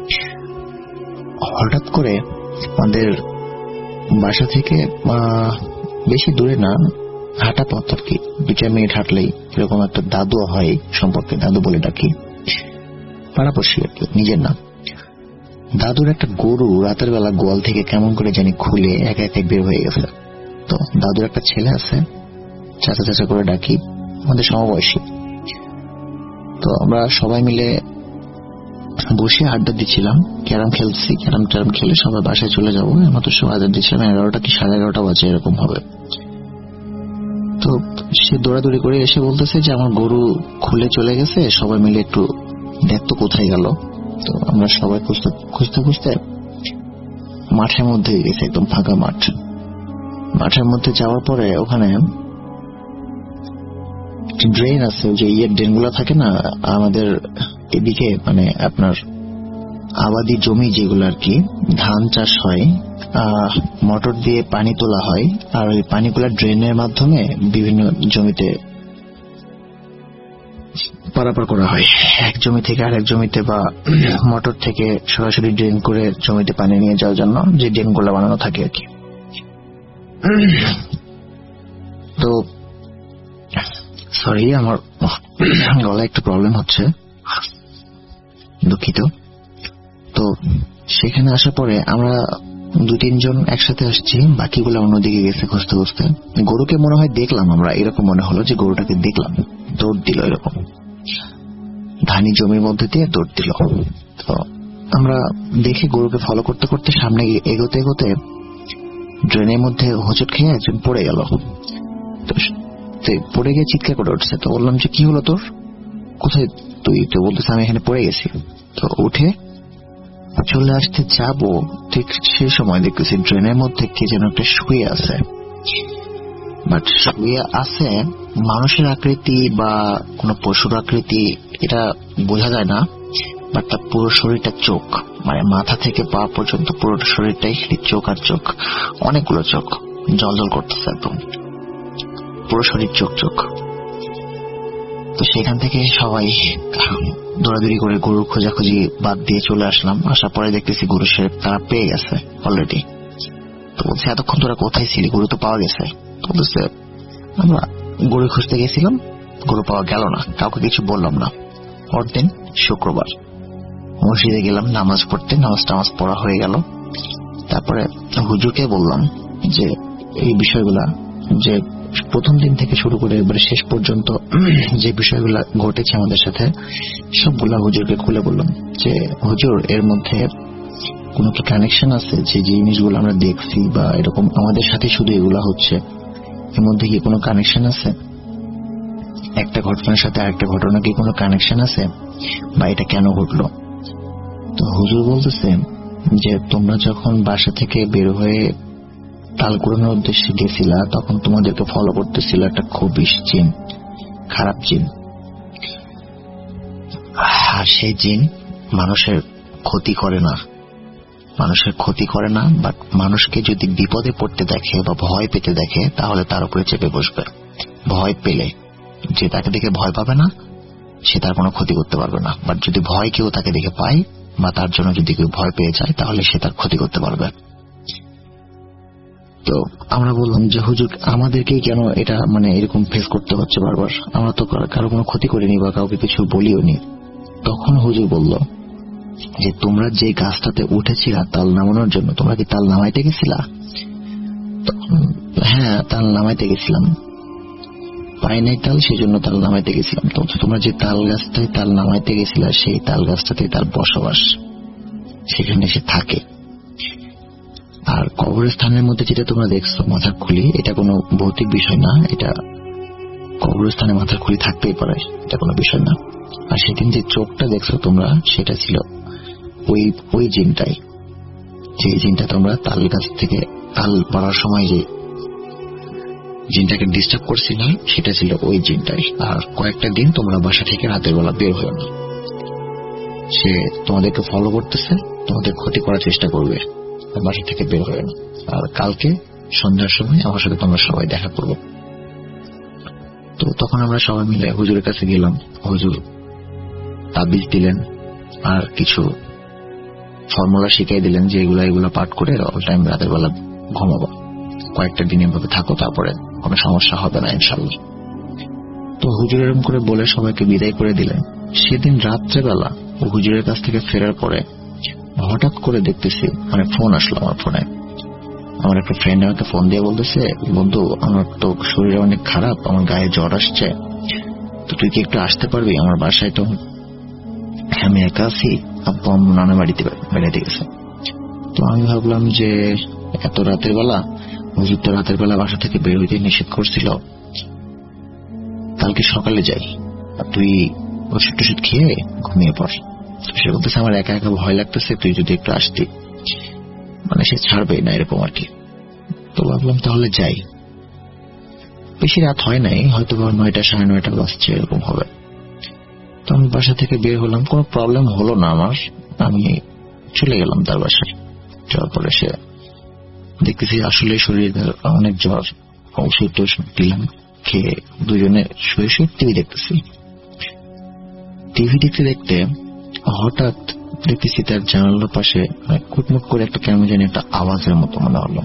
হঠাৎ করে আমাদের বাসা থেকে বেশি দূরে না, হাঁটা পথ আর কি, দু চার মিনিট হাঁটলেই এরকম একটা দাদু হয়, সম্পর্কে দাদু বলে ডাকি, পাড়াপড়শি আর কি, নিজের নাম। দাদুর একটা গরু রাতের বেলা গোয়াল থেকে কেমন করে জানি খুলে একা একা বের হয়ে গেছে। তো দাদুর একটা ছেলে আছে, চাচা চাচা করে ডাকি, আমাদের সমবয়সী। তো আমরা সবাই মিলে বসে আড্ডা দিচ্ছিলাম, ক্যারাম খেলছি, ক্যারাম ট্যারাম খেলে সবাই বাসায় চলে যাবো, আমরা তো সব আড্ডা দিচ্ছিলাম। এগারোটা কি সাড়ে এগারোটা বাজে এরকম হবে। তো সে দৌড়াদৌড়ি করে এসে বলতেছে যে আমার গরু খুলে চলে গেছে, সবাই মিলে একটু দেখতো কোথায় গেল। তো আমরা সবাই খুঁজতে খুঁজতে খুঁজতে মাঠের মধ্যে গেছে, একদম ফাঁকা মাঠ। মাঠের মধ্যে যাওয়ার পরে ওখানে ড্রেন আছে, ওই যে ইয়ের ড্রেন গুলা থাকে না আমাদের এদিকে, মানে আপনার আবাদি জমি যেগুলো আর কি, ধান চাষ হয়, মোটর দিয়ে পানি তোলা হয়, আর ওই পানিগুলা ড্রেনের মাধ্যমে বিভিন্ন জমিতে পারাপার করা হয়, এক জমি থেকে আরেক জমিতে, বা মোটর থেকে সরাসরি ড্রেন করে জমিতে পানি নিয়ে যাওয়ার জন্য যে ড্রেন গুলা বানানো থাকে আর কি। তো সরি, আমার গলায় একটু প্রবলেম হচ্ছে, দুঃখিত। তো সেখানে আসার পরে আমরা দু তিনজন একসাথে আসছি, বাকিগুলো অন্যদিকে গেছে খুঁজতে খুঁজতে। গরুকে মনে হয় দেখলাম আমরা, এরকম মনে হলো যে গরুটাকে দেখলাম, দৌড় দিল এরকম, ধানি জমির মধ্যে দিয়ে দৌড় দিল। তো আমরা দেখে গরুকে ফলো করতে করতে সামনে এগোতে এগোতে ড্রেনের মধ্যে হোঁচট খেয়ে একজন পড়ে গেল। তো পড়ে গিয়ে চিৎকার করে উঠছে। তো বললাম যে কি হলো তোর, কোথায় তুই? তো বলতেছে আমি এখানে পড়ে গেছি। তো উঠে চলে আসতে যাবো, ঠিক সেই সময় দেখতেছি ড্রেনের মধ্যে কে যেন একটা শুয়ে আছে। বাট শুয়ে আছে মানুষের আকৃতি বা কোন পশুর আকৃতি এটা বোঝা যায় না, বাট তার পুরো শরীরটা চোখ, মানে মাথা থেকে পা পর্যন্ত পুরো শরীরটাই চোখ আর চোখ, অনেকগুলো চোখ জল জল করতেছে, একদম পুরো শরীর চোখ চোখ। তো সেখান থেকে সবাই দৌড়াদৌড়ি করে গরু খোঁজাখুঁজি বাদ দিয়ে চলে আসলাম। আসার পরে দেখতেছি গরু সে তারা পেয়ে গেছে অলরেডি। তো বলছে এতক্ষণ তোরা কোথায় ছিলি, গরু তো পাওয়া গেছে। তো বলছে আমরা গরু খুঁজতে গেছিলাম, গরু পাওয়া গেল না, কাউকে কিছু বললাম না। পরদিন শুক্রবার মসজিদে গেলাম নামাজ পড়তে, নামাজ টামাজ পড়া হয়ে গেল। তারপরে হুজুরকে বললাম যে এই বিষয়গুলা, যে প্রথম দিন থেকে শুরু করে এবারে শেষ পর্যন্ত যে বিষয়গুলা ঘটেছে আমাদের সাথে সবগুলা হুজুরকে খুলে বললাম যে হুজুর এর মধ্যে কোনো কি কানেকশন আছে, যে জিনিসগুলো আমরা দেখছি বা এরকম আমাদের সাথে শুধু এগুলা হচ্ছে, এর মধ্যে কি কোনো কানেকশন আছে, একটা ঘটনার সাথে আরেকটা ঘটনা কি কোনো কানেকশন আছে, বা এটা কেন ঘটলো? তো হুজুর বলতেছে যে তোমরা যখন বাসা থেকে বের হয়ে তালকুড়ানোর উদ্দেশ্যে গেছিলা তখন তোমাদেরকে ফলো করতেছিল একটা খবিশ জিন, খারাপ জিন। আর সেই জিন মানুষের ক্ষতি করে না, মানুষের ক্ষতি করে না, বাট মানুষকে যদি বিপদে পড়তে দেখে বা ভয় পেতে দেখে তাহলে তার উপরে চেপে বসবে। ভয় পেলে যে তাকে দেখে ভয় পাবে না সে তার কোনো ক্ষতি করতে পারবে না, বাট যদি ভয় কেউ তাকে দেখে পায় বা তার জন্য যদি কেউ ভয় পেয়ে যায় তাহলে সে তার ক্ষতি করতে পারবে। তো আমরা বললাম যে হুজুর আমাদেরকেই কেন এটা মানে এরকম ফেস করতে হচ্ছে বারবার, আমরা তো কারো কোনো ক্ষতি করিনি বা কাউকে কিছু বলিও নি। তখন হুজুর বলল যে তোমরা যে গাছটাতে উঠেছিলা তাল নামানোর জন্য, তোমরা কি তাল নামাইতে গেছিলা? হ্যাঁ তাল নামাইতে গেছিলাম, পাই নাই তাল, সেই জন্য তাল নামাইতে গেছিলাম। তো তোমরা যে তাল গাছটায় তাল নামাইতে গেছিলা সেই তাল গাছটাতে তার বসবাস, সেখানে সে থাকে। আর কবরস্থানের মধ্যে যেটা তোমরা দেখছো মাথার খুলি, এটা কোনো ভৌতিক বিষয় না, এটা কবরস্থানে মাথার খুলি থাকতেই পারে, এটা কোনো বিষয় না। আর সেদিন যে চোখটা দেখছো তোমরা সেটা ছিল ওই ওই জিনটাই, যে জিনটা তোমরা তাল গাছ থেকে তাল পাড়ার সময় যে জিনটাকে ডিস্টার্ব করছিল সেটা ছিল ওই জিনটাই। আর কয়েকটা দিন তোমরা বাসা থেকে রাতের বেলা বের হয়ে না, সে তোমাদেরকে ফলো করতেছে, তোমাদের ক্ষতি করার চেষ্টা করবে, বাসা থেকে বের হয়ে না। আর কালকে সন্ধ্যার সময় আমার সাথে তোমরা সবাই দেখা করবো। তো তখন আমরা সবাই মিলে হুজুরের কাছে গেলাম, হুজুর তাবিজ দিলেন আর কিছু ফর্মুলা শিখিয়ে দিলেন যে এগুলা এগুলা পাঠ করে অল টাইম রাতের বেলা ঘুমাবো, কয়েকটা দিন এভাবে থাকো, তারপরে কোনো সমস্যা হবে না ইনশাল্লাহ। তো হুজুর এরকম করে বলে সবাইকে বিদায় করে দিলেন। সেদিন রাত্রেবেলা হুজুরের কাছ থেকে ফেরার পরে হঠাৎ করে দেখতেছি মানে ফোন আসলো আমার ফোনে। আমার একটা ফ্রেন্ড আমাকে ফোন দিয়ে বলতেছে, বন্ধু আমার তো শরীর অনেক খারাপ, আমার গায়ে জ্বর আসছে, তো তুই কি একটু আসতে পারবি আমার বাসায়? তো আমি একা আছি, আব্বু আম্মু নানা বাড়িতে বেড়াতে গেছে। তো আমি ভাবলাম যে এত রাতের বেলা, হুজুর তো রাতের বেলা বাসা থেকে বের হইতে নিষেধ করছিল, কালকে সকালে যাই, তুই ওষুধ টষুধ খেয়ে ঘুমিয়ে পড়। সে বলতেছে আমার একা একা ভয় লাগতেছে, তুই যদি একটু আসতি, মানে সে ছাড়বেই না এরকম আর কি। তো ভাবলাম তাহলে যাই। বেশি রাত হয় নাই, হয়তো নয়টা সাড়ে নয়টা বাজছে এরকম হবে। তো আমি বাসা থেকে বের হলাম, কোনো প্রবলেম হলো না আমার, আমি চলে গেলাম তার বাসায়। যাওয়ার পরে সে দেখতেছি আসলে শরীরে অনেক জ্বর, ওষুধ টষুধ দিলাম, খেয়ে দুজনে শুয়ে শুয়ে টিভি দেখতেছি। টিভি দেখতে দেখতে হঠাৎ দেখতেছি তার জানালার পাশে কুটমুট করে একটা কেমন জানি একটা আওয়াজের মতো মনে হলো,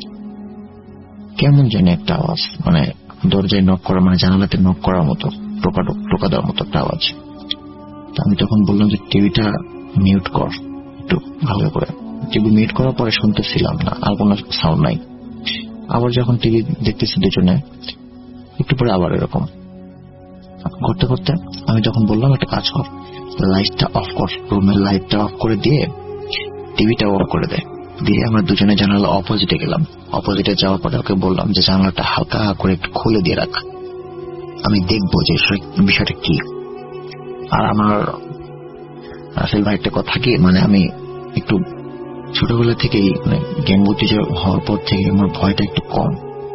কেমন জানি একটা আওয়াজ, মানে দরজায় নক করা, মানে জানালাতে নক করার মতো, টোকা টোকা দেওয়ার মতো একটা আওয়াজ। আমি তখন বললাম যে টিভিটা মিউট কর একটু ভালো করে। টিভি মিউট করার পরে শুনতেছিলাম না, আর কোনো সাউন্ড নাই। আবার যখন টিভি দেখতেছি দুজনে, একটু পরে আবার এরকম করতে করতে আমি যখন বললাম একটা কাজ কর, লাইটটা অফ কর, রুমের লাইটটা অফ করে দিয়ে টিভিটা অফ করে দেয়। দিয়ে আমরা দুজনে জানালা অপোজিটে গেলাম। অপোজিটে যাওয়ার পরে ওকে বললাম যে জানালাটা হালকা করে একটু খুলে দিয়ে রাখ, আমি দেখবো যে বিষয়টা কি। আর আমার রাসেল ভাই একটা কথা কি, মানে আমি একটু ছোটবেলা থেকেই মানে জ্ঞান বুদ্ধি হওয়ার পর থেকে আমার ভয়টা একটু কম।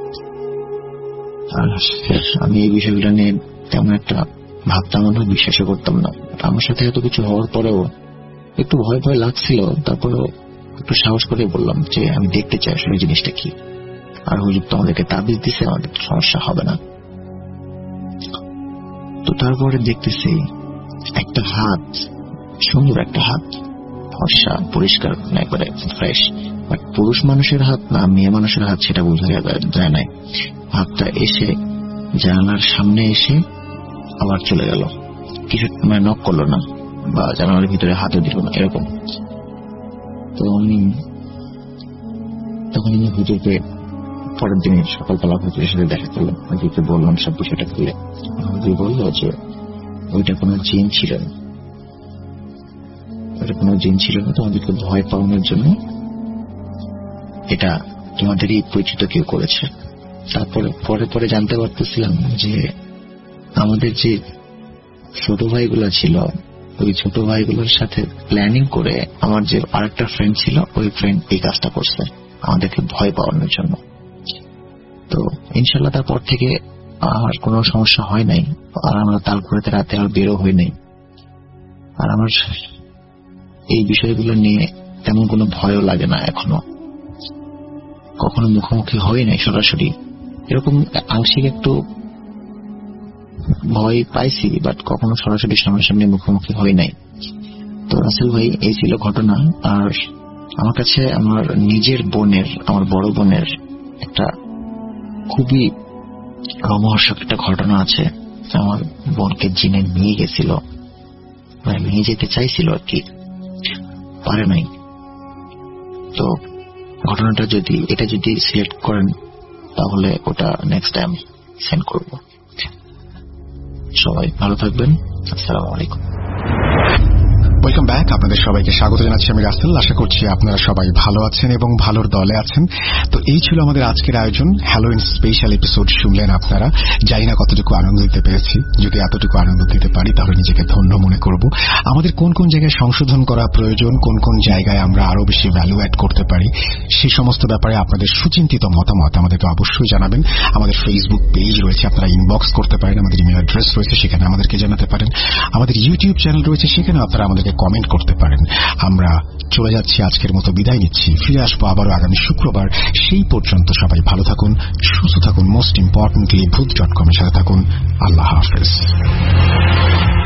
আর আমি এই বিষয়গুলো নিয়ে তেমন একটা ভাবতাম না, বিশ্বাসও করতাম না। আমার সাথে এত কিছু হওয়ার পরেও একটু ভয় ভয় লাগছিল, তারপরেও একটু সাহস করে বললাম যে আমি দেখতে চাই আসলে জিনিসটা কি। আর হুজুর তো আমাদেরকে তাবিজ দিছে, আমাদের সমস্যা হবে না। তো তারপরে দেখতেছি একটা হাত, সুন্দর একটা হাত, ফর্সা, পরিষ্কার, একবারে ফ্রেশ, বাট পুরুষ মানুষের হাত না মেয়ে মানুষের হাত সেটা বোঝা যায় নাই। হাতটা এসে জানালার সামনে এসে আবার চলে গেল, কিছু মানে নক করলো না বা জানালার ভিতরে হাতও দিল না, এরকম। তো আমি তখন আমি হুজুরকে পরের দিন সকালবেলা হুজুরের সাথে দেখা করলাম, হুজুরকে বললাম সব বিষয়টা খুলে। হুজুর বললো যে ওইটা কোনো জিন ছিল না, ওইটা কোনো জিন ছিল না, তোমাদেরকে ভয় পাওয়ানোর জন্য এটা তোমাদেরই পরিচিত কেউ করেছে। তারপরে পরে পরে জানতে পারতেছিলাম যে আমাদের যে ছোট ভাইগুলো ছিল, ওই ছোট ভাইগুলোর সাথে প্ল্যানিং করে আমার যে আরেকটা ফ্রেন্ড ছিল, ওই ফ্রেন্ড এই কাজটা করছে আমাদেরকে ভয় পাওয়ানোর জন্য। তো ইনশাল্লাহ তারপর থেকে আমার কোনো সমস্যা হয় নাই, আর আমরা তাল করতে রাতে আর বেরো হই নাই। আর আমার এই বিষয়গুলো নিয়ে তেমন কোনো ভয়ও লাগে না এখনো, কখনো মুখোমুখি হই নাই সরাসরি। এরকম আংশিক একটু ভয় পাইছি, বাট কখনো সরাসরি সামনাসামনি মুখোমুখি হই নাই। তো রাসেল ভাই, এই ছিল ঘটনা। আর আমার কাছে আমার নিজের বোনের, আমার বড় বোনের একটা খুবই রোমহর্ষক একটা ঘটনা আছে। আমার বোনকে জিনে নিয়ে গেছিল, মানে নিয়ে যেতে চাইছিল আর কি, পারে নাই। তো ঘটনাটা যদি এটা যদি সিলেক্ট করেন তাহলে ওটা নেক্সট টাইম সেন্ড করব। সবাই ভালো থাকবেন, আসসালামু আলাইকুম। ওয়েলকাম ব্যাক, আপনাদের সবাইকে স্বাগত জানাচ্ছি আমি রাসেল। আশা করছি আপনারা সবাই ভালো আছেন এবং ভালোর দলে আছেন। তো এই ছিল আমাদের আজকের আয়োজন, হ্যালোইন স্পেশাল এপিসোড শুনলেন আপনারা। জানি না কতটুকু আনন্দ দিতে পেরেছি, যদি এতটুকু আনন্দ দিতে পারি তাহলে নিজেকে ধন্য মনে করব। আমাদের কোন কোন জায়গায় সংশোধন করা প্রয়োজন, কোন কোন জায়গায় আমরা আরো বেশি ভ্যালু অ্যাড করতে পারি, সেই সমস্ত ব্যাপারে আপনাদের সুচিন্তিত মতামত আমাদেরকে অবশ্যই জানাবেন। আমাদের ফেসবুক পেজ রয়েছে, আপনারা ইনবক্স করতে পারেন। আমাদের ইমেল অ্যাড্রেস রয়েছে, সেখানে আমাদেরকে জানাতে পারেন। আমাদের ইউটিউব চ্যানেল রয়েছে, সেখানে আপনারা আমাদেরকে কমেন্ট করতে পারেন। আমরা চলে যাচ্ছি, আজকের মতো বিদায় নিচ্ছি। ফিরে আসবো আবারও আগামী শুক্রবার। সেই পর্যন্ত সবাই ভালো থাকুন, সুস্থ থাকুন, most importantly Bhoot dot com এর সাথে থাকুন। আল্লাহ হাফেজ।